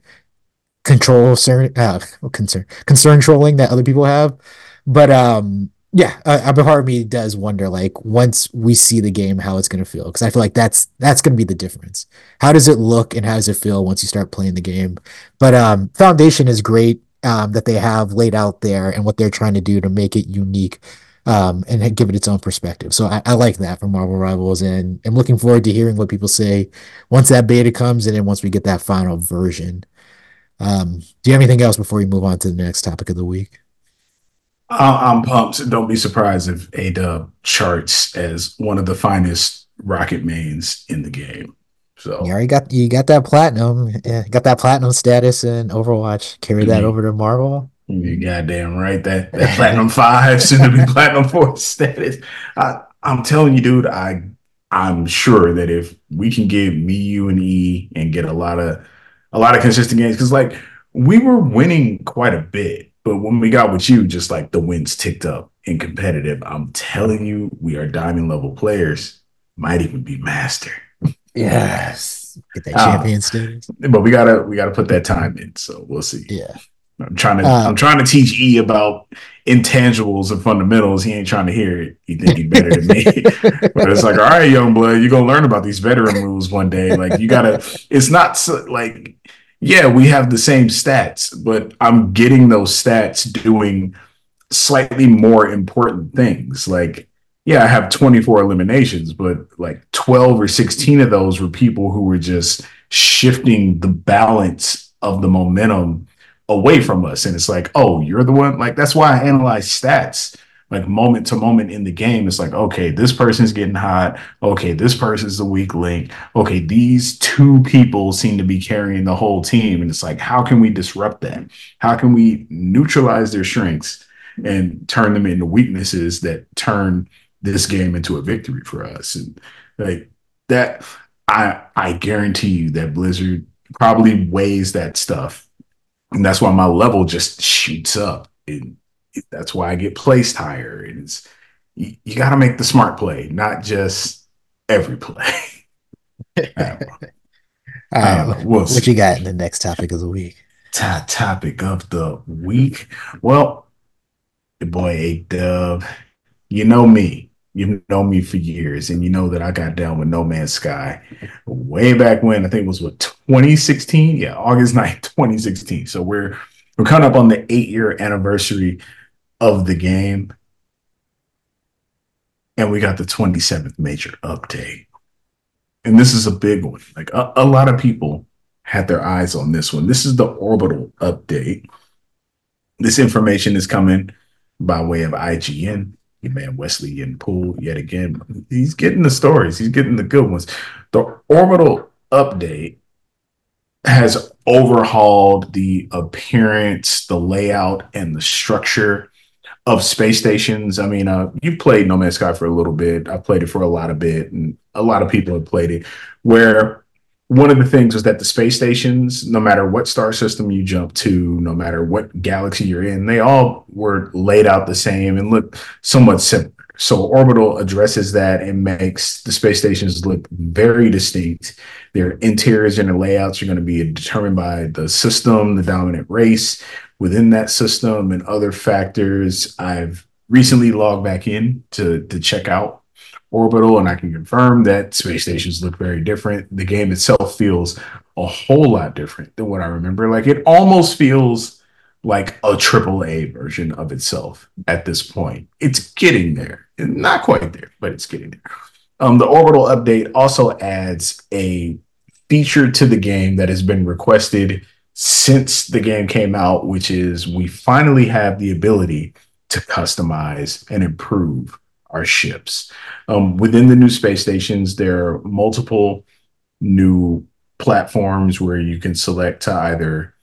concern trolling that other people have. But yeah, a part of me does wonder like once we see the game how it's going to feel because I feel like that's going to be the difference. How does it look and how does it feel once you start playing the game? But Foundation is great that they have laid out there and what they're trying to do to make it unique and give it its own perspective. So I like that from Marvel Rivals, and I'm looking forward to hearing what people say once that beta comes and then once we get that final version. Do you have anything else before we move on to the next topic of the week? I'm pumped. Don't be surprised if A-Dub charts as one of the finest rocket mains in the game. You So already got that platinum, yeah, got that platinum status in Overwatch. Carry that you, over to Marvel. you goddamn right that platinum five soon to be platinum four status. I'm telling you, dude. I'm sure that if we can get me, you, and E, and get a lot of consistent games, because like we were winning quite a bit, but when we got with you, just like the wins ticked up in competitive. I'm telling you, we are diamond level players. Might even be master. Yes, get that Uh, champion status. but we gotta put that time in. So we'll see. Yeah. I'm trying to Uh, I'm trying to teach E about intangibles and fundamentals. He ain't trying to hear it. He think he better than me. But it's like, all right, young blood, you're gonna learn about these veteran rules one day. Like you gotta. It's not so, like, yeah, we have the same stats, but I'm getting those stats doing slightly more important things. Like, yeah, I have 24 eliminations, but like 12 or 16 of those were people who were just shifting the balance of the momentum away from us. And it's like, oh, you're the one. Like, that's why I analyze stats like moment to moment in the game. It's like, okay, this person's getting hot. Okay, this person's the weak link. Okay, these two people seem to be carrying the whole team. And it's like, how can we disrupt that? How can we neutralize their strengths and turn them into weaknesses that turn this game into a victory for us? And like that, I guarantee you that Blizzard probably weighs that stuff, and that's why my level just shoots up. And that's why I get placed higher. And you got to make the smart play, not just every play. All right, We'll what you see. got in the next topic of the week? Topic of the week. Well, the boy A-Dub, you know me. You know me for years, and you know that I got down with No Man's Sky way back when. I think it was 2016. Yeah, August 9th, 2016. So we're coming up on the 8-year anniversary of the game, and we got the 27th major update. And this is a big one. Like a lot of people had their eyes on this one. This is the orbital update. This information is coming by way of IGN. Your man Wesley getting pulled yet again. He's getting the stories. He's getting the good ones. The orbital update has overhauled the appearance, the layout, and the structure of space stations. I mean, you played No Man's Sky for a little bit. I played it for a lot of bit, and a lot of people have played it. Where one of the things was that the space stations, no matter what star system you jump to, no matter what galaxy you're in, they all were laid out the same and look somewhat similar. So Orbital addresses that and makes the space stations look very distinct. Their interiors and their layouts are going to be determined by the system, the dominant race within that system, and other factors. I've recently logged back in to check out Orbital, and I can confirm that space stations look very different. The game itself feels a whole lot different than what I remember. Like it almost feels like a AAA version of itself at this point. It's getting there. Not quite there, but it's getting there. The Orbital update also adds a feature to the game that has been requested since the game came out, which is we finally have the ability to customize and improve our ships. Within the new space stations, there are multiple new platforms where you can select to either,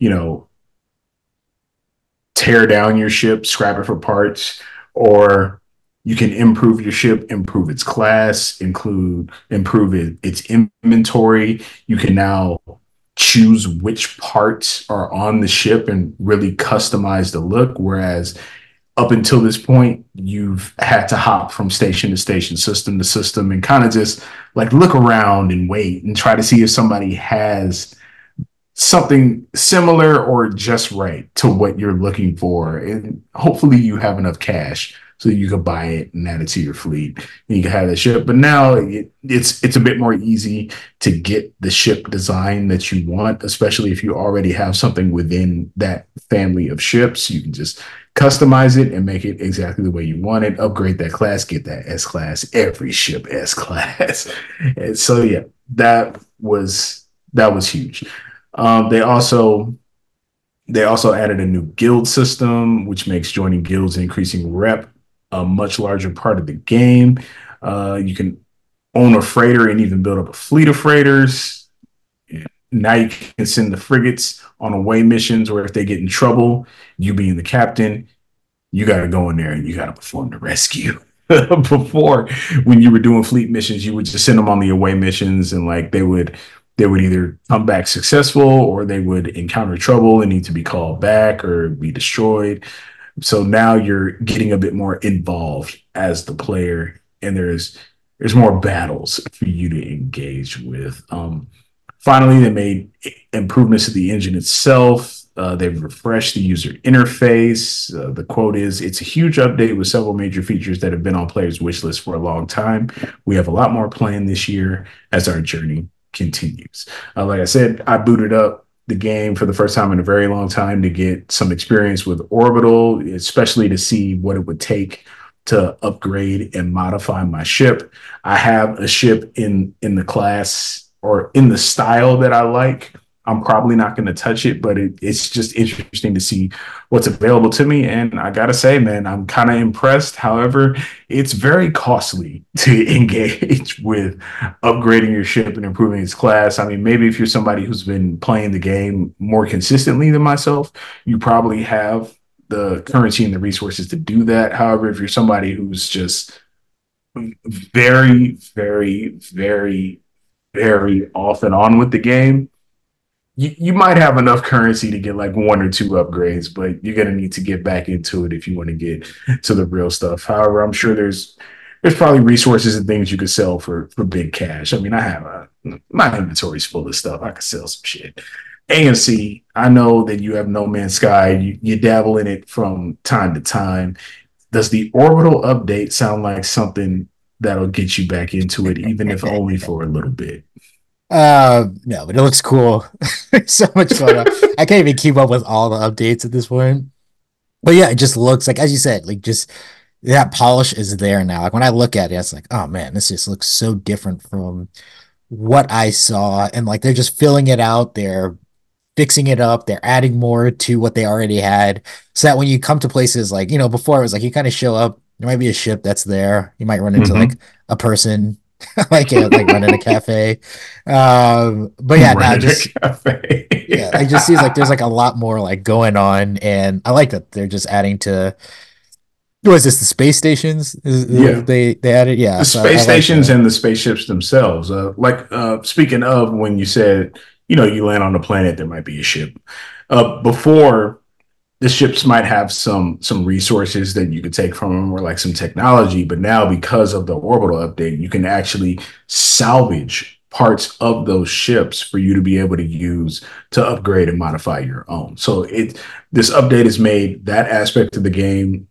tear down your ship, scrap it for parts, or you can improve your ship, improve its class, improve its inventory. You can now choose which parts are on the ship and really customize the look. Whereas up until this point, you've had to hop from station to station, system to system, and kind of just like look around and wait and try to see if somebody has something similar or just right to what you're looking for. And hopefully you have enough cash so you can buy it and add it to your fleet and you can have the ship. But now it's a bit more easy to get the ship design that you want, especially if you already have something within that family of ships. You can just customize it and make it exactly the way you want it, upgrade that class, get that S class, every ship S class. And so yeah, that was huge. They also added a new guild system, which makes joining guilds and increasing rep a much larger part of the game. You can own a freighter and even build up a fleet of freighters. Now you can send the frigates on away missions where if they get in trouble, you being the captain, you got to go in there and you got to perform the rescue. Before, when you were doing fleet missions, you would just send them on the away missions and like they would either come back successful or they would encounter trouble and need to be called back or be destroyed. So now you're getting a bit more involved as the player, and there's more battles for you to engage with. Finally, they made improvements to the engine itself. They've refreshed the user interface. The quote is, "It's a huge update with several major features that have been on players' wish list for a long time. We have a lot more planned this year as our journey continues." Like I said, I booted up the game for the first time in a very long time to get some experience with Orbital, especially to see what it would take to upgrade and modify my ship. I have a ship in the class or in the style that I like. I'm probably not going to touch it, but it's just interesting to see what's available to me. And I got to say, man, I'm kind of impressed. However, it's very costly to engage with upgrading your ship and improving its class. I mean, maybe if you're somebody who's been playing the game more consistently than myself, you probably have the currency and the resources to do that. However, if you're somebody who's just very, very, very, very off and on with the game, you might have enough currency to get like one or two upgrades, but you're gonna need to get back into it if you want to get to the real stuff. However, I'm sure there's probably resources and things you could sell for big cash. I mean, I have my inventory's full of stuff. I could sell some shit. ANC, I know that you have No Man's Sky. You dabble in it from time to time. Does the orbital update sound like something that'll get you back into it, even if only for a little bit? No, but it looks cool. There's so much going on. I can't even keep up with all the updates at this point. But yeah, it just looks like, as you said, like just that polish is there now. Like when I look at it, it's like, oh man, this just looks so different from what I saw. And like they're just filling it out. They're fixing it up. They're adding more to what they already had. So that when you come to places like, before it was like you kind of show up, there might be a ship that's there. You might run into like Mm-hmm. a person like running a cafe. But yeah, now Running a just cafe. yeah, it just seems like there's like a lot more like going on, and I like that they're just adding to what is this, the space stations? Yeah. They added, yeah. The So I space like stations that. and the spaceships themselves. Speaking of when you said, you land on a planet, there might be a ship. Before the ships might have some resources that you could take from them or like some technology, but now because of the orbital update, you can actually salvage parts of those ships for you to be able to use to upgrade and modify your own. So this update has made that aspect of the game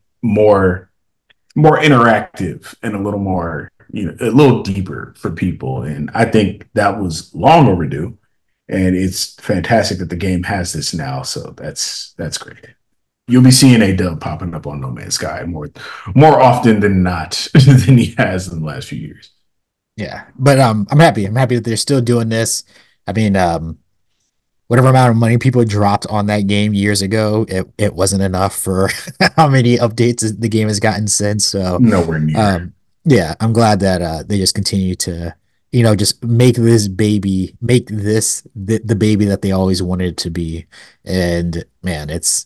more interactive and a little more, a little deeper for people. And I think that was long overdue. And it's fantastic that the game has this now. So that's great. You'll be seeing a dub popping up on No Man's Sky more often than not than he has in the last few years. Yeah, but I'm happy. I'm happy that they're still doing this. I mean, whatever amount of money people dropped on that game years ago, it wasn't enough for how many updates the game has gotten since. So, Nowhere near. um, yeah, I'm glad that they just continue to, just make this the baby that they always wanted it to be. And man,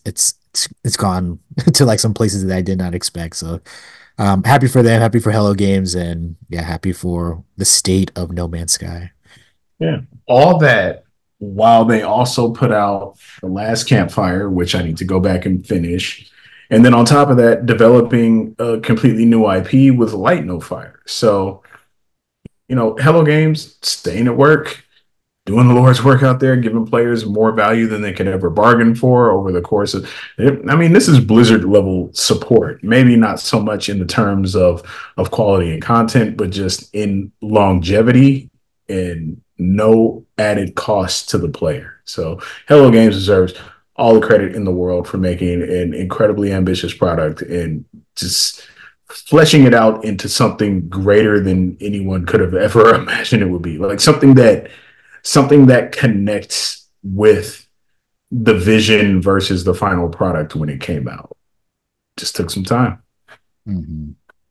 it's gone to like some places that I did not expect. So, happy for them, happy for Hello Games, and yeah, happy for the state of No Man's Sky. Yeah. All that while they also put out The Last Campfire, which I need to go back and finish. And then on top of that, developing a completely new IP with Light No Fire. So, Hello Games staying at work, doing the Lord's work out there, giving players more value than they could ever bargain for over the course of I mean, this is Blizzard level support. Maybe not so much in the terms of quality and content, but just in longevity and no added cost to the player. So Hello Games deserves all the credit in the world for making an incredibly ambitious product and just fleshing it out into something greater than anyone could have ever imagined it would be. Like something that connects with the vision versus the final product when it came out. Just took some time. Mm-hmm.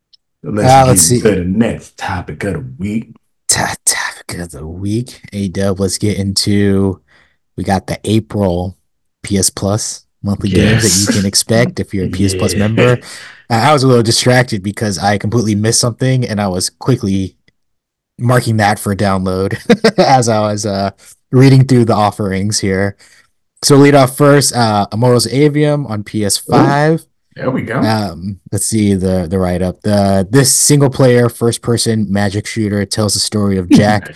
Let's Let's get see. into the next topic of the week. Topic of the week. A-Dub, let's get into. We got the April PS Plus monthly games that you Yes. can expect if you're a PS Plus member. Yeah. I was a little distracted because I completely missed something and I was quickly marking that for download as I was reading through the offerings here. So lead off first, Immortals Avium on Oh, PS5. there we go. Let's see the write up. This single player first person magic shooter tells the story of Jack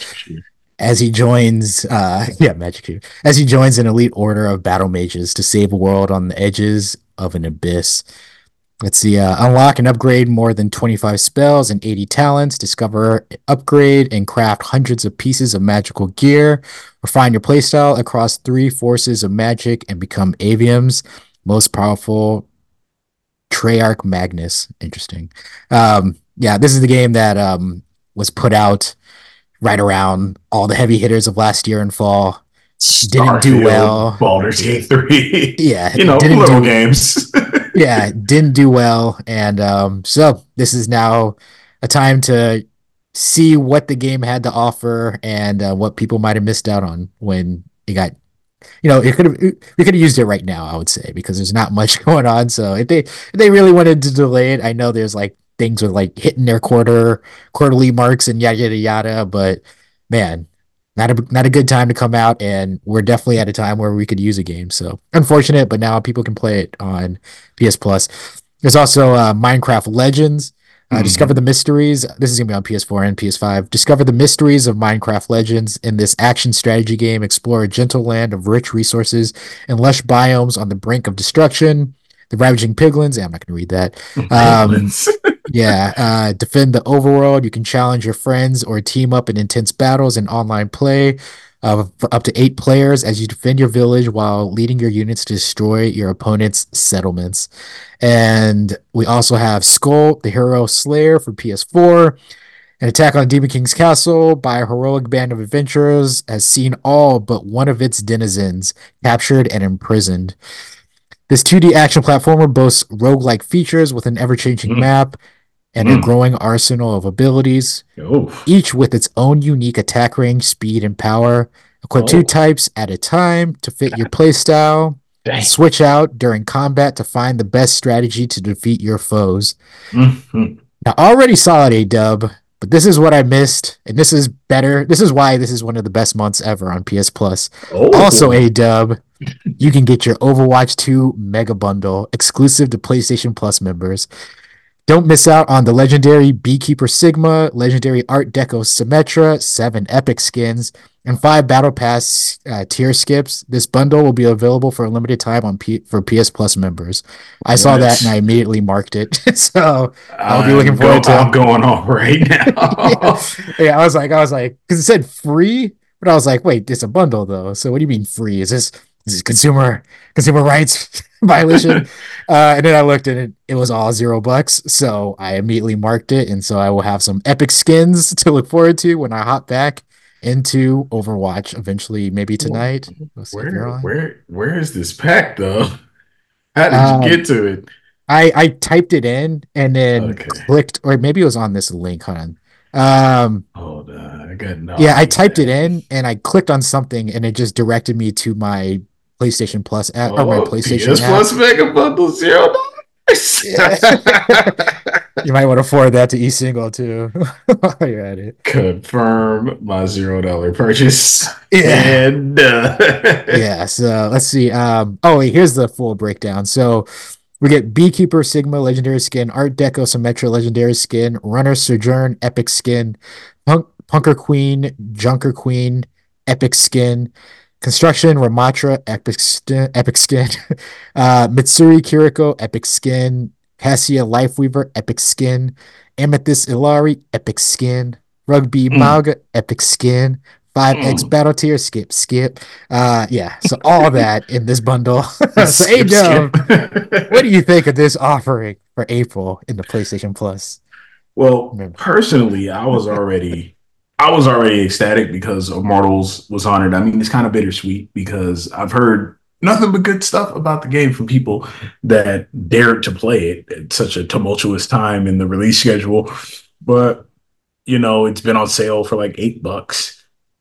as he joins magic shooter as he joins an elite order of battle mages to save a world on the edges of an abyss. Let's see, unlock and upgrade more than 25 spells and 80 talents. Discover, upgrade, and craft hundreds of pieces of magical gear. Refine your playstyle across three forces of magic and become Avium's most powerful Treyarch Magnus. Interesting. Yeah, this is the game that was put out right around all the heavy hitters of last year in fall. Didn't do Starfield, well. Baldur's Gate 3. Yeah, didn't Little do games. yeah, didn't do well. And so this is now a time to see what the game had to offer and what people might have missed out on when it got, it could have we could have used it right now, I would say, because there's not much going on. So if they really wanted to delay it, I know there's like things with like hitting their quarterly marks and yada yada yada, but man, not a good time to come out, and we're definitely at a time where we could use a game. So unfortunate, but now people can play it on PS Plus. There's also Minecraft Legends. Discover the mysteries. This is gonna be on PS4 and PS5. Discover the mysteries of Minecraft Legends in this action strategy game. Explore a gentle land of rich resources and lush biomes on the brink of destruction. The ravaging piglins. Yeah, I'm not gonna read that. Yeah, defend the overworld. You can challenge your friends or team up in intense battles and online play for up to 8 players as you defend your village while leading your units to destroy your opponent's settlements. And we also have Skull, the Hero Slayer for PS4. An attack on Demon King's castle by a heroic band of adventurers has seen all but one of its denizens captured and imprisoned. This 2D action platformer boasts roguelike features with an ever-changing map and a growing arsenal of abilities, each with its own unique attack range, speed, and power. Equip 2 types at a time to fit your playstyle. Switch out during combat to find the best strategy to defeat your foes. Now, already solid A-dub, but this is what I missed, and this is better. This is why this is one of the best months ever on PS Plus. Also A-dub, you can get your Overwatch 2 Mega Bundle exclusive to PlayStation Plus members. Don't miss out on the legendary Beekeeper Sigma, legendary Art Deco Symmetra, 7 epic skins, and 5 Battle Pass tier skips. This bundle will be available for a limited time for PS Plus members. I saw that and I immediately marked it. So I'll be looking forward to it. I'm going on right now. Yeah, I was like, because it said free, but I was like, wait, it's a bundle though. So what do you mean free? Is this consumer rights violation? And then I looked and it was all $0. So I immediately marked it. And so I will have some epic skins to look forward to when I hop back into Overwatch eventually, maybe tonight. Where is this pack though? How did you get to it? I typed it in and then clicked, or maybe it was on this link. Hold on. Hold on. I got no. Yeah, I typed it in and I clicked on something and it just directed me to my PlayStation Plus app or my PlayStation PS app. Plus Mega Bundle $0. You might want to forward that to eSingle too while you're at it. Confirm my $0 purchase. Yeah. And yeah, so let's see. Wait, here's the full breakdown. So we get Beekeeper Sigma legendary skin, Art Deco Symmetra legendary skin, Runner Sojourn epic skin, Punker Queen, Junker Queen epic skin, Construction Ramatra epic skin, Mitsuri Kiriko epic skin, Cassia Lifeweaver epic skin, Amethyst Ilari epic skin, Rugby Maga epic skin, 5X Battle Tier skip. Yeah, so all that in this bundle. So A-dub, what do you think of this offering for April in the PlayStation Plus? Well, personally, I was already ecstatic because Immortals was on it. I mean, it's kind of bittersweet because I've heard nothing but good stuff about the game from people that dared to play it at such a tumultuous time in the release schedule. But, it's been on sale for like $8.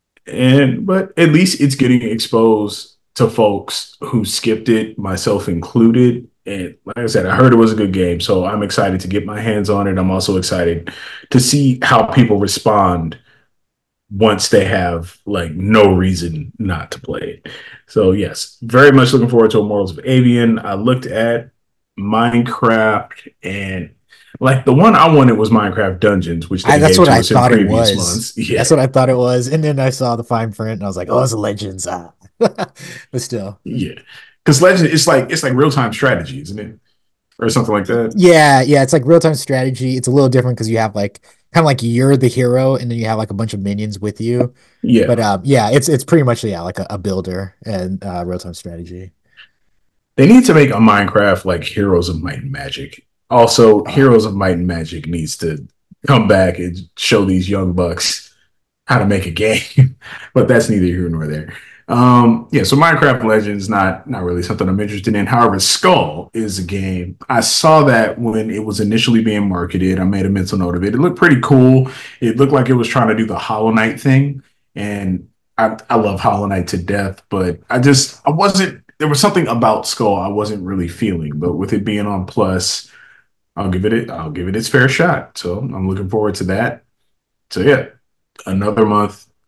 But at least it's getting exposed to folks who skipped it, myself included. And like I said, I heard it was a good game, so I'm excited to get my hands on it. I'm also excited to see how people respond once they have like no reason not to play it. So yes, very much looking forward to Immortals of Avian. I looked at Minecraft and like the one I wanted was Minecraft Dungeons, which that's what I thought it was. Yeah. That's what I thought it was. And then I saw the fine print and I was like, oh, it's Legends. But still. Yeah. Because Legend it's like real-time strategy, isn't it? Or something like that. Yeah, it's like real-time strategy. It's a little different because you have like kind of like you're the hero and then you have like a bunch of minions with you. Yeah. But it's pretty much like a builder and real-time strategy. They need to make a Minecraft like Heroes of Might and Magic. Also, Heroes of Might and Magic needs to come back and show these young bucks how to make a game. But that's neither here nor there. So Minecraft Legends not really something I'm interested in. However, Skull is a game. I saw that when it was initially being marketed. I made a mental note of it. It looked pretty cool. It looked like it was trying to do the Hollow Knight thing. And I love Hollow Knight to death, but I wasn't, there was something about Skull I wasn't really feeling. But with it being on Plus, I'll give it its fair shot. So I'm looking forward to that. So yeah, another month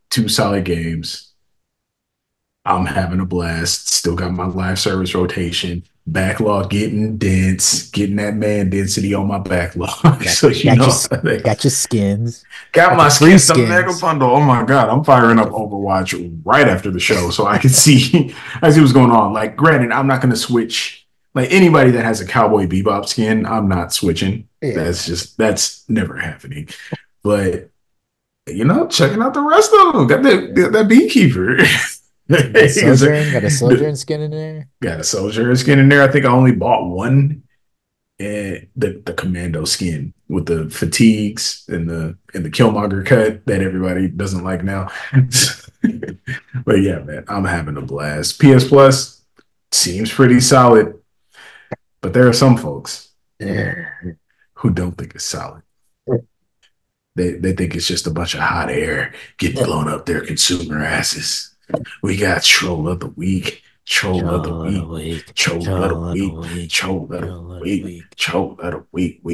2 solid games. I'm having a blast. Still got my live service rotation. Backlog getting dense, getting that man density on my backlog. Got, So, you got your know, got your skins. got Got my your free skins, the mega skins. bundle. Oh my god, I'm firing up Overwatch right after the show so I can see I see what's going on. Like, granted, I'm not gonna switch. Like anybody that has a Cowboy Bebop skin, I'm not switching. Yeah. That's never happening. But you know, checking out the rest of them. Got that beekeeper. Got a Sojourn skin in there. Got a soldier skin in there. I think I only bought one, and the commando skin with the fatigues and the Killmonger cut that everybody doesn't like now. But yeah, man, I'm having a blast. PS Plus seems pretty solid, but there are some folks who don't think it's solid. They think it's just a bunch of hot air getting blown up their consumer asses. We got troll of the week, troll of the week, troll of the week, troll of the week, troll of the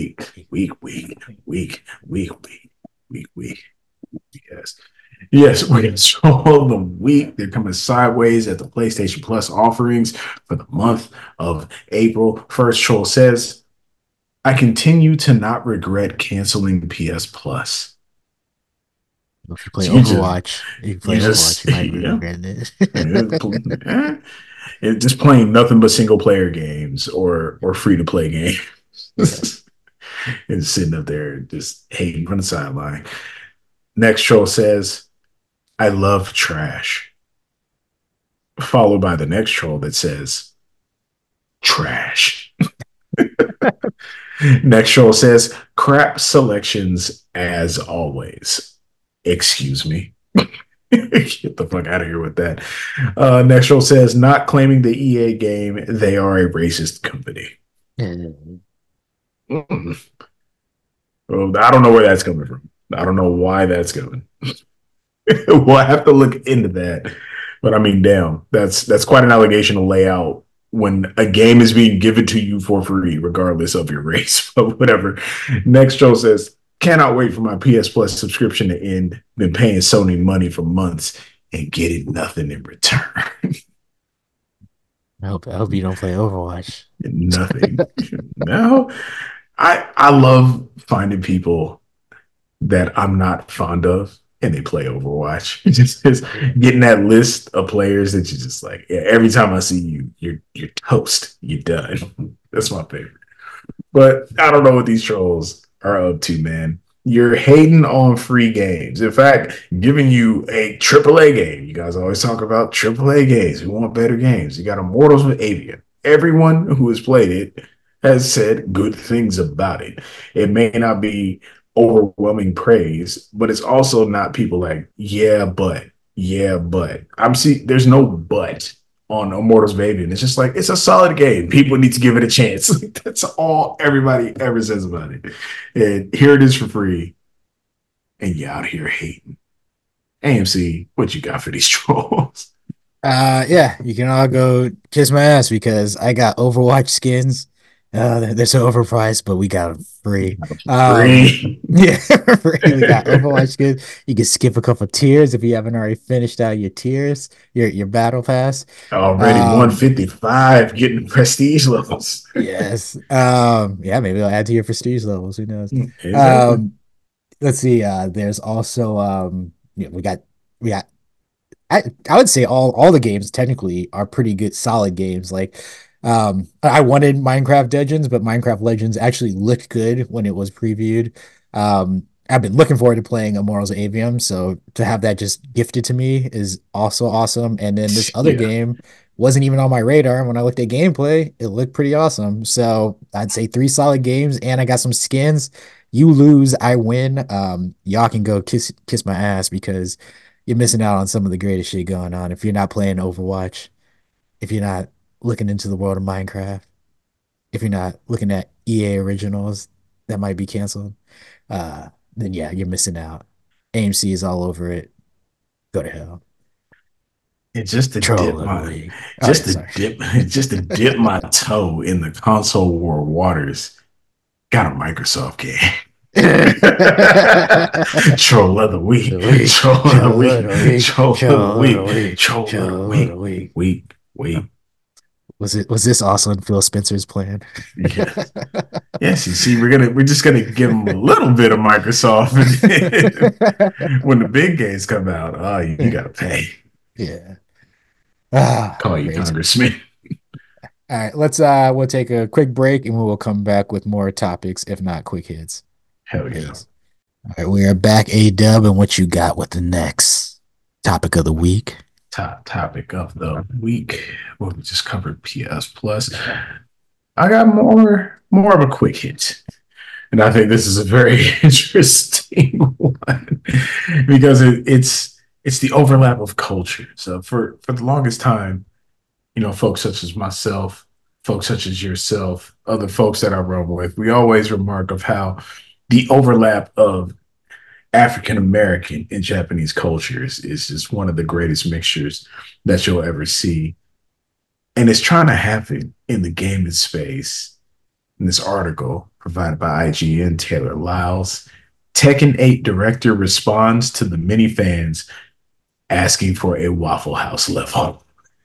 week. Yes. Yes, we're going to troll the week. They're coming sideways at the PlayStation Plus offerings for the month of April. First troll says, I continue to not regret canceling PS Plus. If you play Overwatch, you might be regretting it. Just playing nothing but single player games or free to play games. And sitting up there just hating from the sideline. Next troll says, I love trash. Followed by the next troll that says, trash. Next troll says, crap selections as always. Excuse me. Get the fuck out of here with that. Next troll says, not claiming the EA game, they are a racist company. Well, I don't know where that's coming from. I don't know why that's coming. We'll have to look into that. But I mean, damn, that's quite an allegation to lay out when a game is being given to you for free, regardless of your race. But whatever. Next troll says, cannot wait for my PS Plus subscription to end. Been paying Sony money for months and getting nothing in return. I hope you don't play Overwatch. Nothing. No. I love finding people that I'm not fond of and they play Overwatch. Just getting that list of players that you just like, yeah, every time I see you, you're toast. You're done. That's my favorite. But I don't know what these trolls are up to, man. You're hating on free games. In fact, giving you a AAA game. You guys always talk about AAA games. We want better games. You got Immortals with Avian. Everyone who has played it has said good things about it. It may not be overwhelming praise, but it's also not people like, yeah, but. There's no but on Immortals of Avian. It's just like, it's a solid game. People need to give it a chance. That's all everybody ever says about it. And here it is for free. And you out here hating. AMC, what you got for these trolls? Yeah, you can all go kiss my ass because I got Overwatch skins. They're so overpriced, but we got them free. Free. Yeah, free. We got Overwatch skins. You can skip a couple tiers if you haven't already finished out your tiers, your battle pass. Already 155 getting prestige levels. Yes. Yeah, maybe I'll add to your prestige levels. Who knows? Exactly. Let's see. There's also yeah, we got I would say all the games technically are pretty good, solid games. Like, I wanted Minecraft Legends, but Minecraft Legends actually looked good when it was previewed. I've been looking forward to playing Immortals of Avium, so to have that just gifted to me is also awesome. And then this other game wasn't even on my radar. When I looked at gameplay, it looked pretty awesome. So I'd say 3 solid games, and I got some skins. You lose, I win. Y'all can go kiss my ass because you're missing out on some of the greatest shit going on if you're not playing Overwatch, if you're not looking into the world of Minecraft, if you're not looking at EA originals that might be canceled, then yeah, you're missing out. AMC is all over it. Go to hell. And just to Troll dip of the my league. just Oh, to yeah, dip just to dip my toe in the console war waters, got a Microsoft game. Troll of the week. Troll of the week. Troll of the week. Troll of the week. Week. Was this also in Phil Spencer's plan? Yes. Yes, you see, we're just gonna give them a little bit of Microsoft, and when the big games come out, oh, you gotta pay. Yeah. Call you crazy. Congressman. All right, we'll take a quick break and we will come back with more topics, if not quick hits. Hell yeah. All right, we are back, A-Dub, and what you got with the next topic of the week? Top topic of the week. Well, we just covered PS Plus. I got more of a quick hit. And I think this is a very interesting one because it's the overlap of culture. So for the longest time, folks such as myself, folks such as yourself, other folks that I run with, we always remark of how the overlap of African American and Japanese cultures is just one of the greatest mixtures that you'll ever see. And it's trying to happen in the gaming space. In this article provided by IGN, Taylor Lyles, Tekken 8 director responds to the many fans asking for a Waffle House level.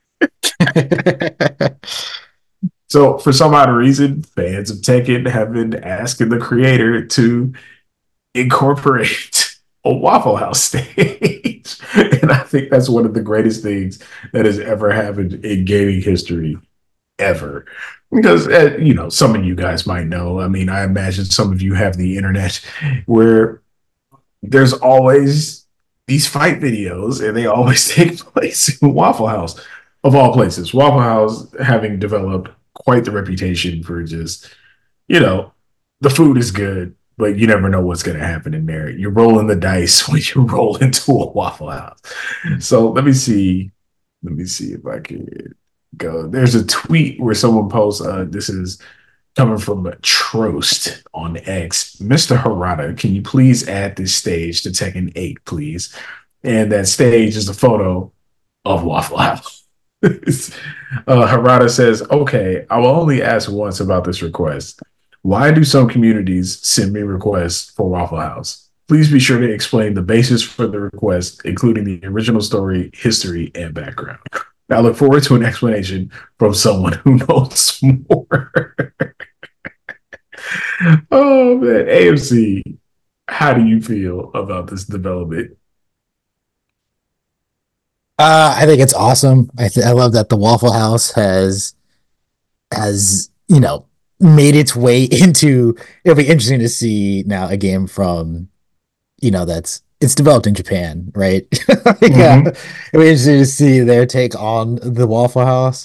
So for some odd reason, fans of Tekken have been asking the creator to incorporate a Waffle House stage. And I think that's one of the greatest things that has ever happened in gaming history ever. Because, some of you guys might know, I mean, I imagine some of you have the internet where there's always these fight videos and they always take place in Waffle House, of all places. Waffle House having developed quite the reputation for just, the food is good, but you never know what's going to happen in there. You're rolling the dice when you roll into a Waffle House. So let me see if I can go. There's a tweet where someone posts, this is coming from Trost on X. Mr. Harada, can you please add this stage to Tekken 8, please? And that stage is a photo of Waffle House. Harada says, okay, I will only ask once about this request. Why do some communities send me requests for Waffle House? Please be sure to explain the basis for the request, including the original story, history, and background. I look forward to an explanation from someone who knows more. Oh, man. AMC, how do you feel about this development? I think it's awesome. I love that the Waffle House has made its way into. It'll be interesting to see now a game from it's developed in Japan, right? Yeah, it'll be interesting to see their take on the Waffle House.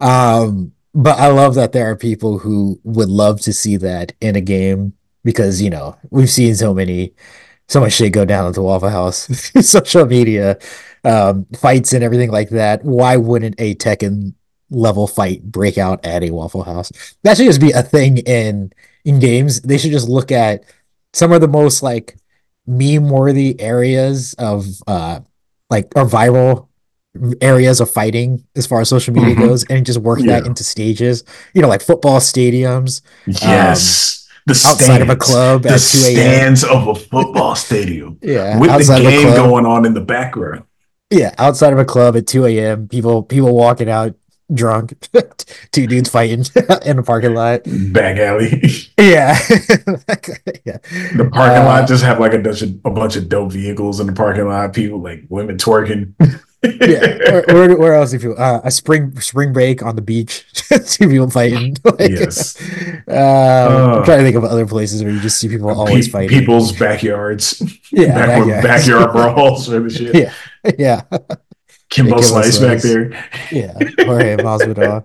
But I love that there are people who would love to see that in a game because we've seen so much shit go down at the Waffle House, social media, fights and everything like that. Why wouldn't a Tekken level fight break out at a Waffle House? That should just be a thing in games. They should just look at some of the most meme-worthy areas of or viral areas of fighting as far as social media goes, and just work that into stages. Like football stadiums. Yes. The outside of a club at 2 a.m. stands of a football stadium. Yeah, with the game going on in the background. Yeah, outside of a club at 2 a.m. People walking out drunk, two dudes fighting in the parking lot, back alley. Yeah, yeah. The parking lot just have a bunch of dope vehicles in the parking lot. People women twerking. Yeah, where else do you feel? A spring break on the beach, two people fighting. Yes. I'm trying to think of other places where you just see people always fighting. People's backyards. Yeah, backyard brawls or the shit. Yeah. Kimbo Slice back there. Yeah, Jorge Masvidal.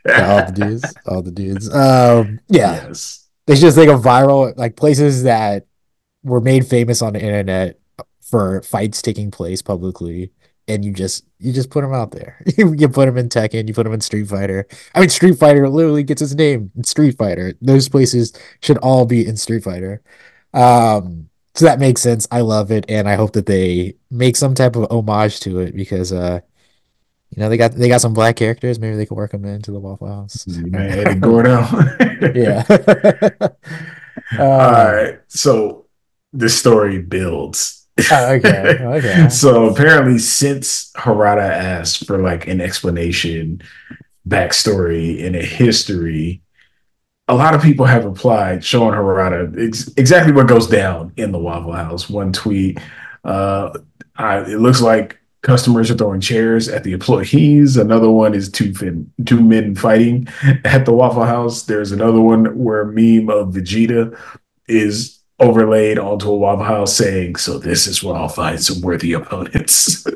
All the dudes. Yes. They should just think of viral places that were made famous on the internet for fights taking place publicly. And you just put them out there. You put them in Tekken, you put them in Street Fighter. I mean, Street Fighter literally gets its name in Street Fighter. Those places should all be in Street Fighter. So that makes sense. I love it, and I hope that they make some type of homage to it because they got some black characters. Maybe they can work them into the Waffle House. Man, Eddie Gordo. Yeah. All right. So this story builds. Oh, okay. Okay. So apparently, since Harada asked for like an explanation, backstory, and a history, a lot of people have replied showing Harada exactly what goes down in the Waffle House. One tweet, uh, it looks like customers are throwing chairs at the employees. Another one is two men fighting at the Waffle House. There's another one where a meme of Vegeta is overlaid onto a Waffle House saying, "So this is where I'll find some worthy opponents."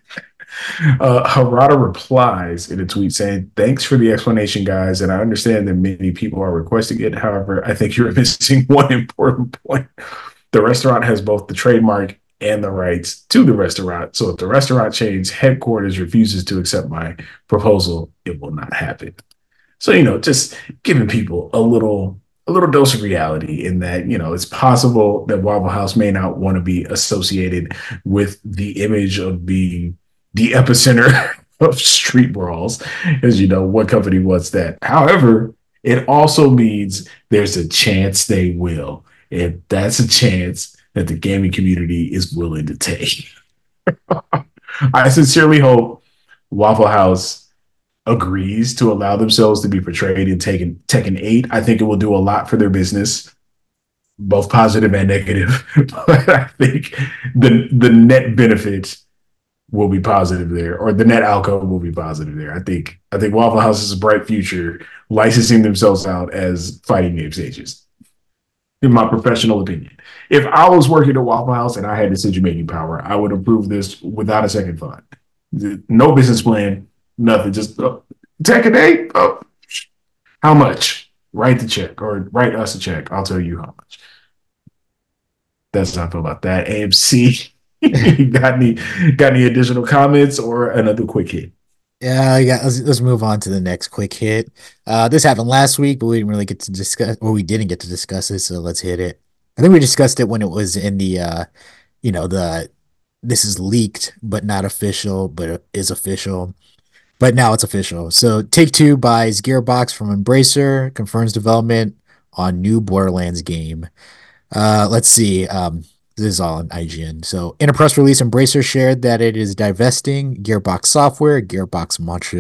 Harada replies in a tweet saying, "Thanks for the explanation, guys. And I understand that many people are requesting it. However, I think you're missing one important point. The restaurant has both the trademark and the rights to the restaurant. So if the restaurant chain's headquarters refuses to accept my proposal, it will not happen." So, just giving people a little dose of reality in that, it's possible that Waffle House may not want to be associated with the image of being the epicenter of street brawls, as what company wants that. However, it also means there's a chance they will. And that's a chance that the gaming community is willing to take. I sincerely hope Waffle House agrees to allow themselves to be portrayed in Tekken 8. I think it will do a lot for their business, both positive and negative. But I think the net benefit will be positive there, or the net outcome will be positive there. I think Waffle House has a bright future licensing themselves out as fighting game stages, in my professional opinion. If I was working at Waffle House and I had decision making power, I would approve this without a second thought. No business plan, nothing. Just Tekken 8. How much? Write the check, or write us a check. I'll tell you how much. That's how I feel about that. AMC, got any additional comments or another quick hit? Yeah. Let's move on to the next quick hit. This happened last week, but we didn't really get to discuss, or we didn't get to discuss it. So let's hit it. I think we discussed it when it was in the this is leaked but not official, but it is official. But now it's official. So Take-Two buys Gearbox from Embracer, confirms development on new Borderlands game. Let's see. This is all on IGN. So in a press release, Embracer shared that it is divesting Gearbox Software, Gearbox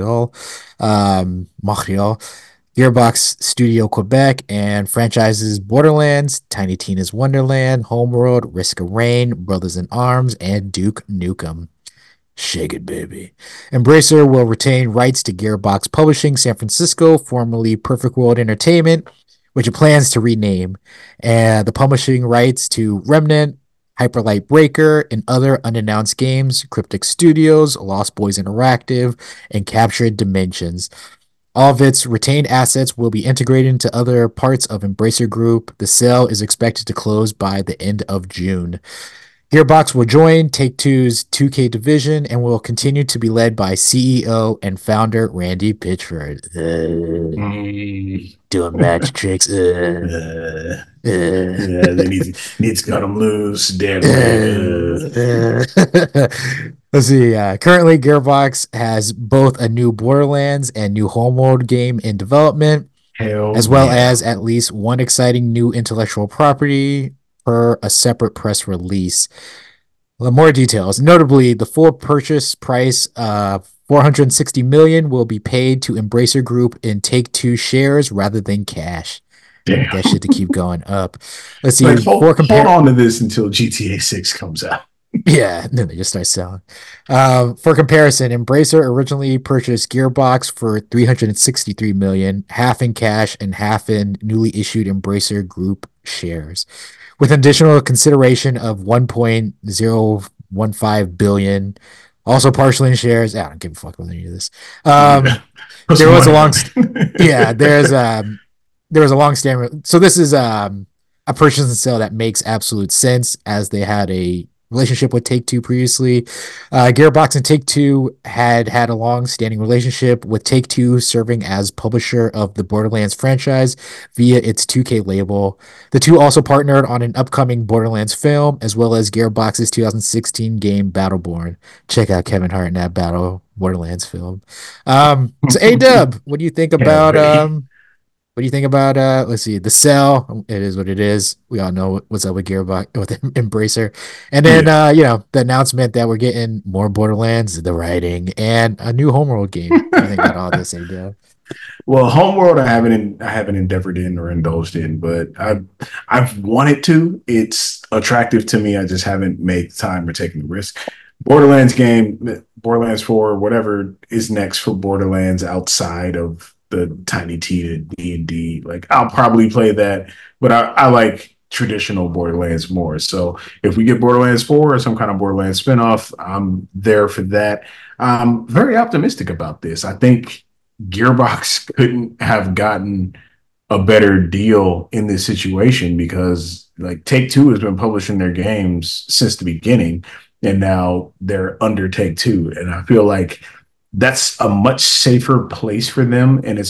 Montreal, Gearbox Studio Quebec, and franchises Borderlands, Tiny Tina's Wonderland, Homeworld, Risk of Rain, Brothers in Arms, and Duke Nukem. Shake it, baby. Embracer will retain rights to Gearbox Publishing San Francisco, formerly Perfect World Entertainment, which it plans to rename, and the publishing rights to Remnant, Hyperlight Breaker, and other unannounced games, Cryptic Studios, Lost Boys Interactive, and Captured Dimensions. All of its retained assets will be integrated into other parts of Embracer Group. The sale is expected to close by the end of June. Gearbox will join Take-Two's 2K division and will continue to be led by CEO and founder Randy Pitchford. Doing match tricks. Yeah, they need to cut them loose. Damn. Let's see. Currently, Gearbox has both a new Borderlands and new Homeworld game in development, as well as at least one exciting new intellectual property per a separate press release. More details. Notably, the full purchase price of $460 million will be paid to Embracer Group in Take-Two shares rather than cash. Damn. That shit to keep going up. Let's see. Like, hold on to this until GTA 6 comes out. Yeah, then they just start selling. For comparison, Embracer originally purchased Gearbox for $363 million, half in cash and half in newly issued Embracer Group shares, with additional consideration of $1.015 billion, also partially in shares. I don't give a fuck about any of this. There was a long, yeah. There was a long standing. So this is a purchase and sale that makes absolute sense, as they had a relationship with Take-Two previously. Gearbox and Take-Two had a long-standing relationship, with Take-Two serving as publisher of the Borderlands franchise via its 2K label. The two also partnered on an upcoming Borderlands film, as well as Gearbox's 2016 game Battleborn. Check out Kevin Hart in that Borderlands film. So A-Dub, what do you think about What do you think about let's see, the Cell? It is what it is. We all know what's up with Gearbox with Embracer. And then Yeah. the announcement that we're getting more Borderlands, the writing, and a new Homeworld game. What do you think about all this, ADO? Well, Homeworld I haven't endeavored in or indulged in, but I've wanted to. It's attractive to me. I just haven't made the time or taken the risk. Borderlands game, Borderlands 4, whatever is next for Borderlands outside of the Tiny T to D&D. Like I'll probably play that, but I like traditional Borderlands more. So if we get Borderlands 4 or some kind of Borderlands spinoff, I'm there for that. I'm very optimistic about this. I think Gearbox couldn't have gotten a better deal in this situation because like Take Two has been publishing their games since the beginning, and now they're under Take Two, and I feel like that's a much safer place for them, and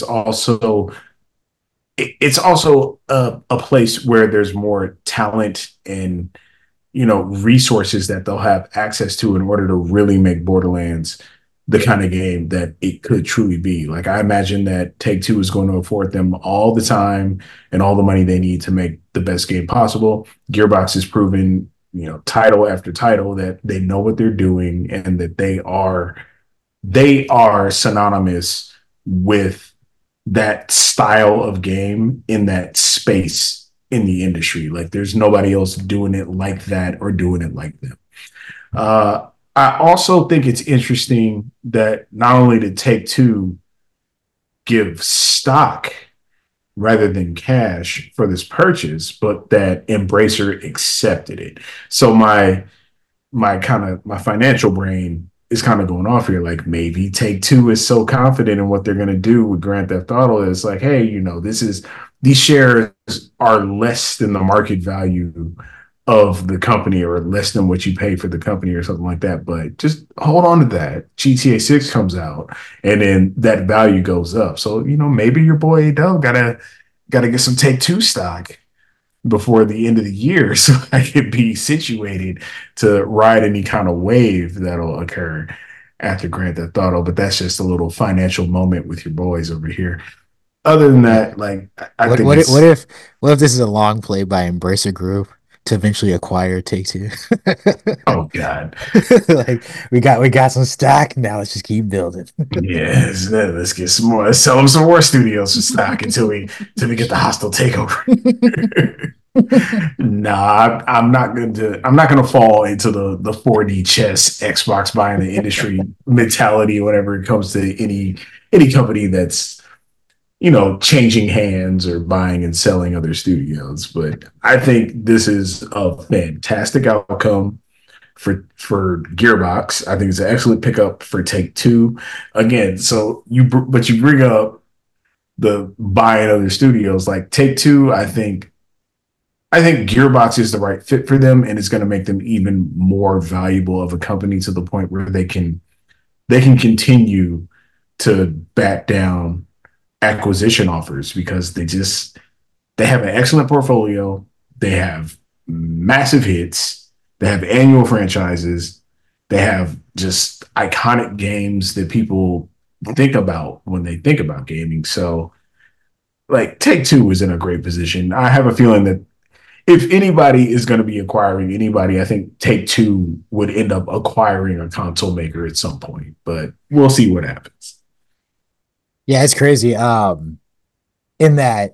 it's also a place where there's more talent and resources that they'll have access to in order to really make Borderlands the kind of game that it could truly be. Like I imagine that Take Two is going to afford them all the time and all the money they need to make the best game possible. Gearbox has proven, title after title that they know what they're doing and that they are synonymous with that style of game in that space in the industry. Like there's nobody else doing it like that or doing it like them. I also think it's interesting that not only did Take Two give stock rather than cash for this purchase, but that Embracer accepted it. So my financial brain is kind of going off here. Like maybe Take Two is so confident in what they're going to do with Grand Theft Auto. It's like, hey, these shares are less than the market value of the company or less than what you pay for the company or something like that. But just hold on to that. GTA 6 comes out and then that value goes up. So, maybe your boy Adele gotta get some Take Two stock before the end of the year so I could be situated to ride any kind of wave that'll occur after Grand Theft Auto. But that's just a little financial moment with your boys over here. Other than that, like I What think what if it's what if this is a long play by Embracer Group to eventually acquire Take Two? oh god. Like we got some stock now. Let's just keep building. Yes, let's get some more. Let's sell them some more studios for stock until we get the hostile takeover. Nah, I'm not gonna fall into the 4D chess Xbox buying the industry mentality whenever it comes to any company that's changing hands or buying and selling other studios. But I think this is a fantastic outcome for Gearbox. I think it's an excellent pickup for Take Two. Again, so you bring up the buying other studios like Take Two. I think Gearbox is the right fit for them, and it's going to make them even more valuable of a company to the point where they can continue to bat down acquisition offers because they have an excellent portfolio. They have massive hits. They have annual franchises. They have just iconic games that people think about when they think about gaming. So, like, Take Two is in a great position. I have a feeling that if anybody is going to be acquiring anybody, I think Take Two would end up acquiring a console maker at some point. But we'll see what happens. Yeah, it's crazy. In that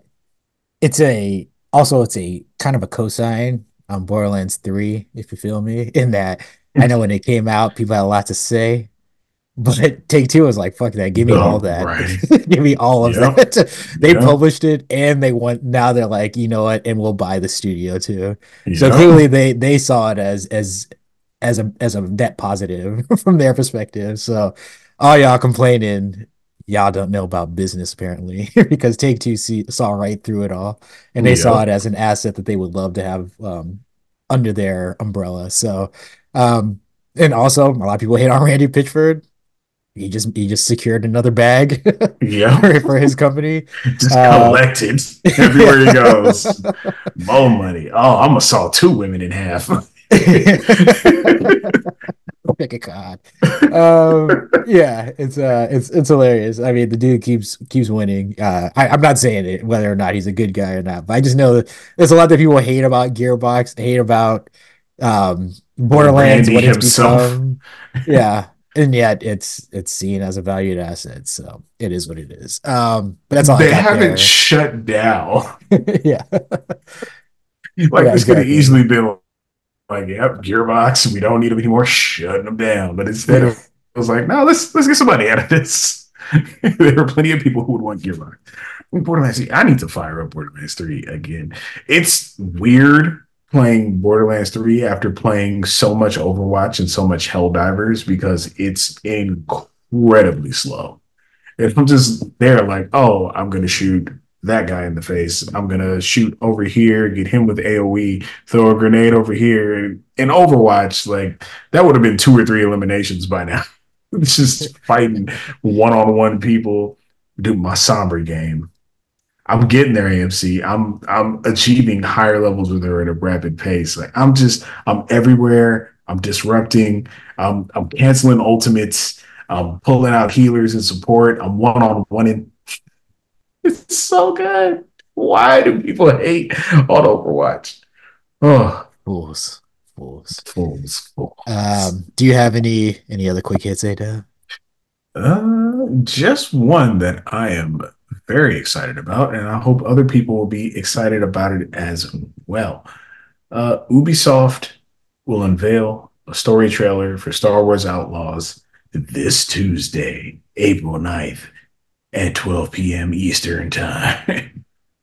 it's a kind of a cosign on Borderlands 3, if you feel me. In that I know when it came out, people had a lot to say, but Take Two was like, fuck that, give me all Oh, that. right. Give me all of Yep. that. They Yep. published it and they want now they're like, you know what, and we'll buy the studio too. So Yep. clearly they saw it as a net positive from their perspective. So all y'all complaining, y'all don't know about business apparently, because Take Two saw right through it all, and they saw Yep. it as an asset that they would love to have under their umbrella. So, um, and also a lot of people hate on Randy Pitchford. He just secured another bag Yep. for his company. Just Uh, collected everywhere he goes. More money. Oh, I'm gonna saw two women in half. Pick a card. Yeah, it's hilarious. I mean, the dude keeps winning. I'm not saying it whether or not he's a good guy or not, but I just know that there's a lot that people hate about Gearbox, hate about Borderlands, Randy what it's himself. become. Yeah. And yet it's seen as a valued asset. So it is what it is. But that's all I They got haven't there. shut down. Yeah. Like Yeah, this could have exactly. easily been like, yep, Gearbox, we don't need them anymore, shutting them down. But instead Yeah. it was like, no, let's get some money out of this. There are plenty of people who would want Gearbox. Borderlands, I need to fire up Borderlands 3 again. It's weird playing Borderlands 3 after playing so much Overwatch and so much Helldivers because it's incredibly slow. If I'm just there, like, oh, I'm gonna shoot that guy in the face. I'm gonna shoot over here, get him with AOE, throw a grenade over here. In Overwatch, like that would have been 2 or 3 eliminations by now. It's just fighting one-on-one people. Do my Sombra game. I'm getting there, AMC. I'm achieving higher levels with her at a rapid pace. Like I'm everywhere. I'm disrupting. I'm canceling ultimates. I'm pulling out healers and support. I'm one on one. It's so good. Why do people hate on Overwatch? Oh, Fools. Fools. fools, fools. Do you have any other quick hits, Ada? Just one that I am very excited about, and I hope other people will be excited about it as well. Ubisoft will unveil a story trailer for Star Wars Outlaws this Tuesday, April 9th at 12 p.m. Eastern Time.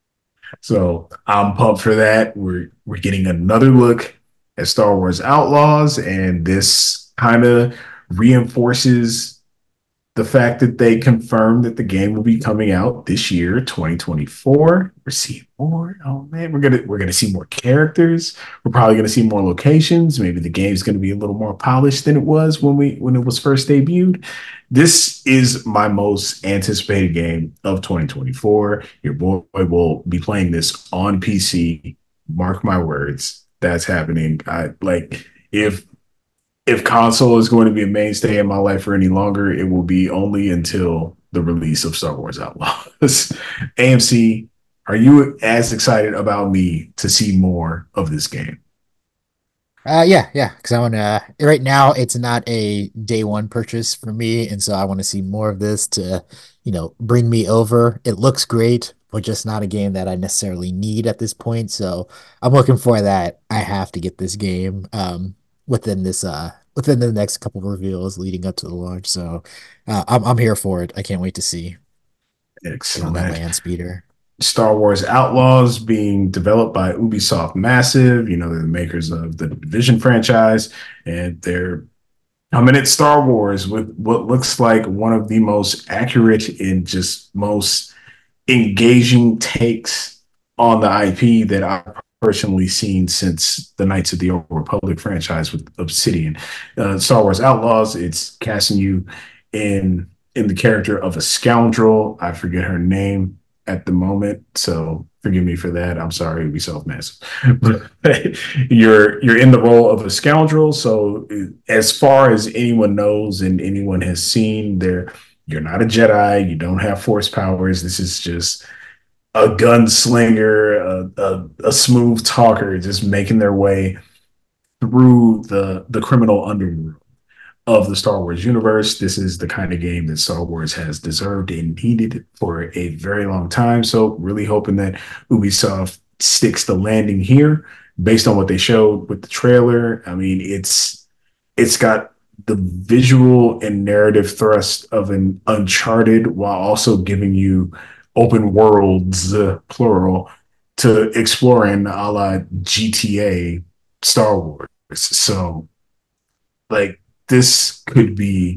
So I'm pumped for that. We're getting another look at Star Wars Outlaws, and this kind of reinforces the fact that they confirmed that the game will be coming out this year, 2024. We're seeing more. Oh man, we're gonna see more characters. We're probably gonna see more locations. Maybe the game's gonna be a little more polished than it was when it was first debuted. This is my most anticipated game of 2024. Your boy will be playing this on PC. Mark my words, that's happening. I like if console is going to be a mainstay in my life for any longer, it will be only until the release of Star Wars Outlaws. AMC, are you as excited about me to see more of this game? Yeah. Because I want to. Right now, it's not a day one purchase for me, and so I want to see more of this to, bring me over. It looks great, but just not a game that I necessarily need at this point. So I'm looking for that. I have to get this game within the next couple of reveals leading up to the launch. So I'm here for it. I can't wait to see. Get on that Excellent. land speeder. Star Wars Outlaws being developed by Ubisoft Massive. You know, they're the makers of the Division franchise, and they're coming at Star Wars with what looks like one of the most accurate and just most engaging takes on the IP that I've personally seen since the Knights of the Old Republic franchise with Obsidian. Star Wars Outlaws, it's casting you in the character of a scoundrel. I forget her name at the moment, so forgive me for that. I'm sorry, Ubisoft Massive. But you're in the role of a scoundrel. So as far as anyone knows and anyone has seen, you're not a Jedi. You don't have force powers. This is just a gunslinger, a smooth talker, just making their way through the criminal underworld of the Star Wars universe. This is the kind of game that Star Wars has deserved and needed for a very long time. So really hoping that Ubisoft sticks the landing here based on what they showed with the trailer. I mean, it's got the visual and narrative thrust of an Uncharted while also giving you open worlds, plural, to explore in a la GTA Star Wars. So, like, this could be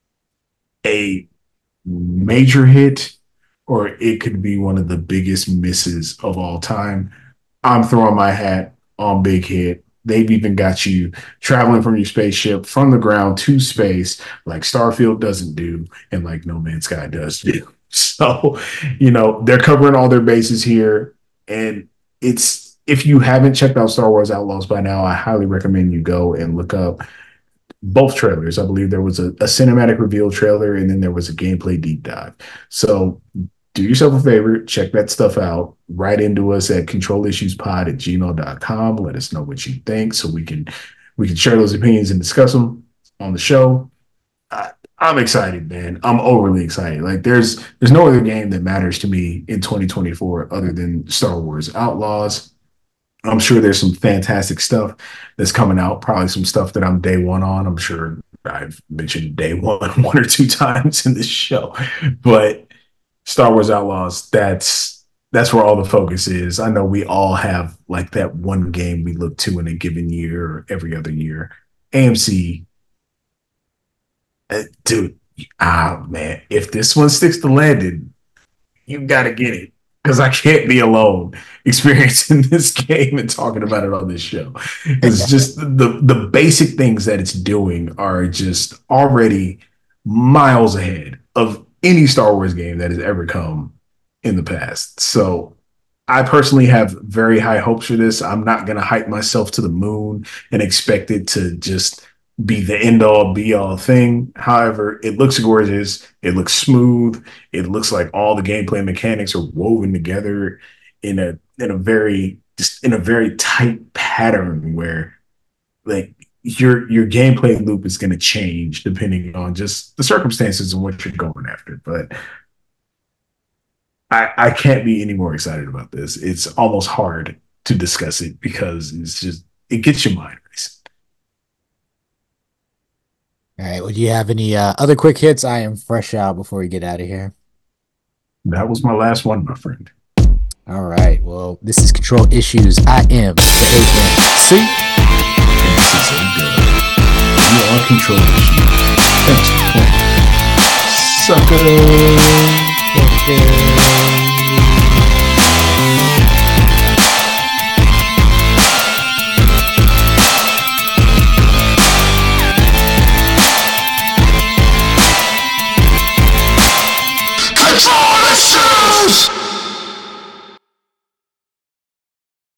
a major hit or it could be one of the biggest misses of all time. I'm throwing my hat on Big Hit. They've even got you traveling from your spaceship from the ground to space, like Starfield doesn't do, and like No Man's Sky does do. So, they're covering all their bases here. And if you haven't checked out Star Wars Outlaws by now, I highly recommend you go and look up both trailers. I believe there was a cinematic reveal trailer, and then there was a gameplay deep dive. So do yourself a favor, check that stuff out. Write into us at controlissuespod@gmail.com. Let us know what you think so we can share those opinions and discuss them on the show. I'm excited, man. I'm overly excited. Like there's no other game that matters to me in 2024 other than Star Wars Outlaws. I'm sure there's some fantastic stuff that's coming out, probably some stuff that I'm day one on. I'm sure I've mentioned day one or two times in this show, but Star Wars Outlaws, that's where all the focus is. I know we all have like that one game we look to in a given year or every other year. AMC, dude, man, if this one sticks to landing, you gotta get it because I can't be alone experiencing this game and talking about it on this show. It's just the basic things that it's doing are just already miles ahead of any Star Wars game that has ever come in the past. So I personally have very high hopes for this. I'm not going to hype myself to the moon and expect it to just be the end all be all thing. However, it looks gorgeous. It looks smooth. It looks like all the gameplay mechanics are woven together in a very tight pattern where like your gameplay loop is going to change depending on just the circumstances and what you're going after. But I can't be any more excited about this. It's almost hard to discuss it because it gets your mind racing. All right. Well, do you have any other quick hits? I am fresh out before we get out of here. That was my last one, my friend. All right. Well, this is Control Issues. I am the AMC. And this is A-Dub. You are Control Issues. Thanks for playing. Sucker.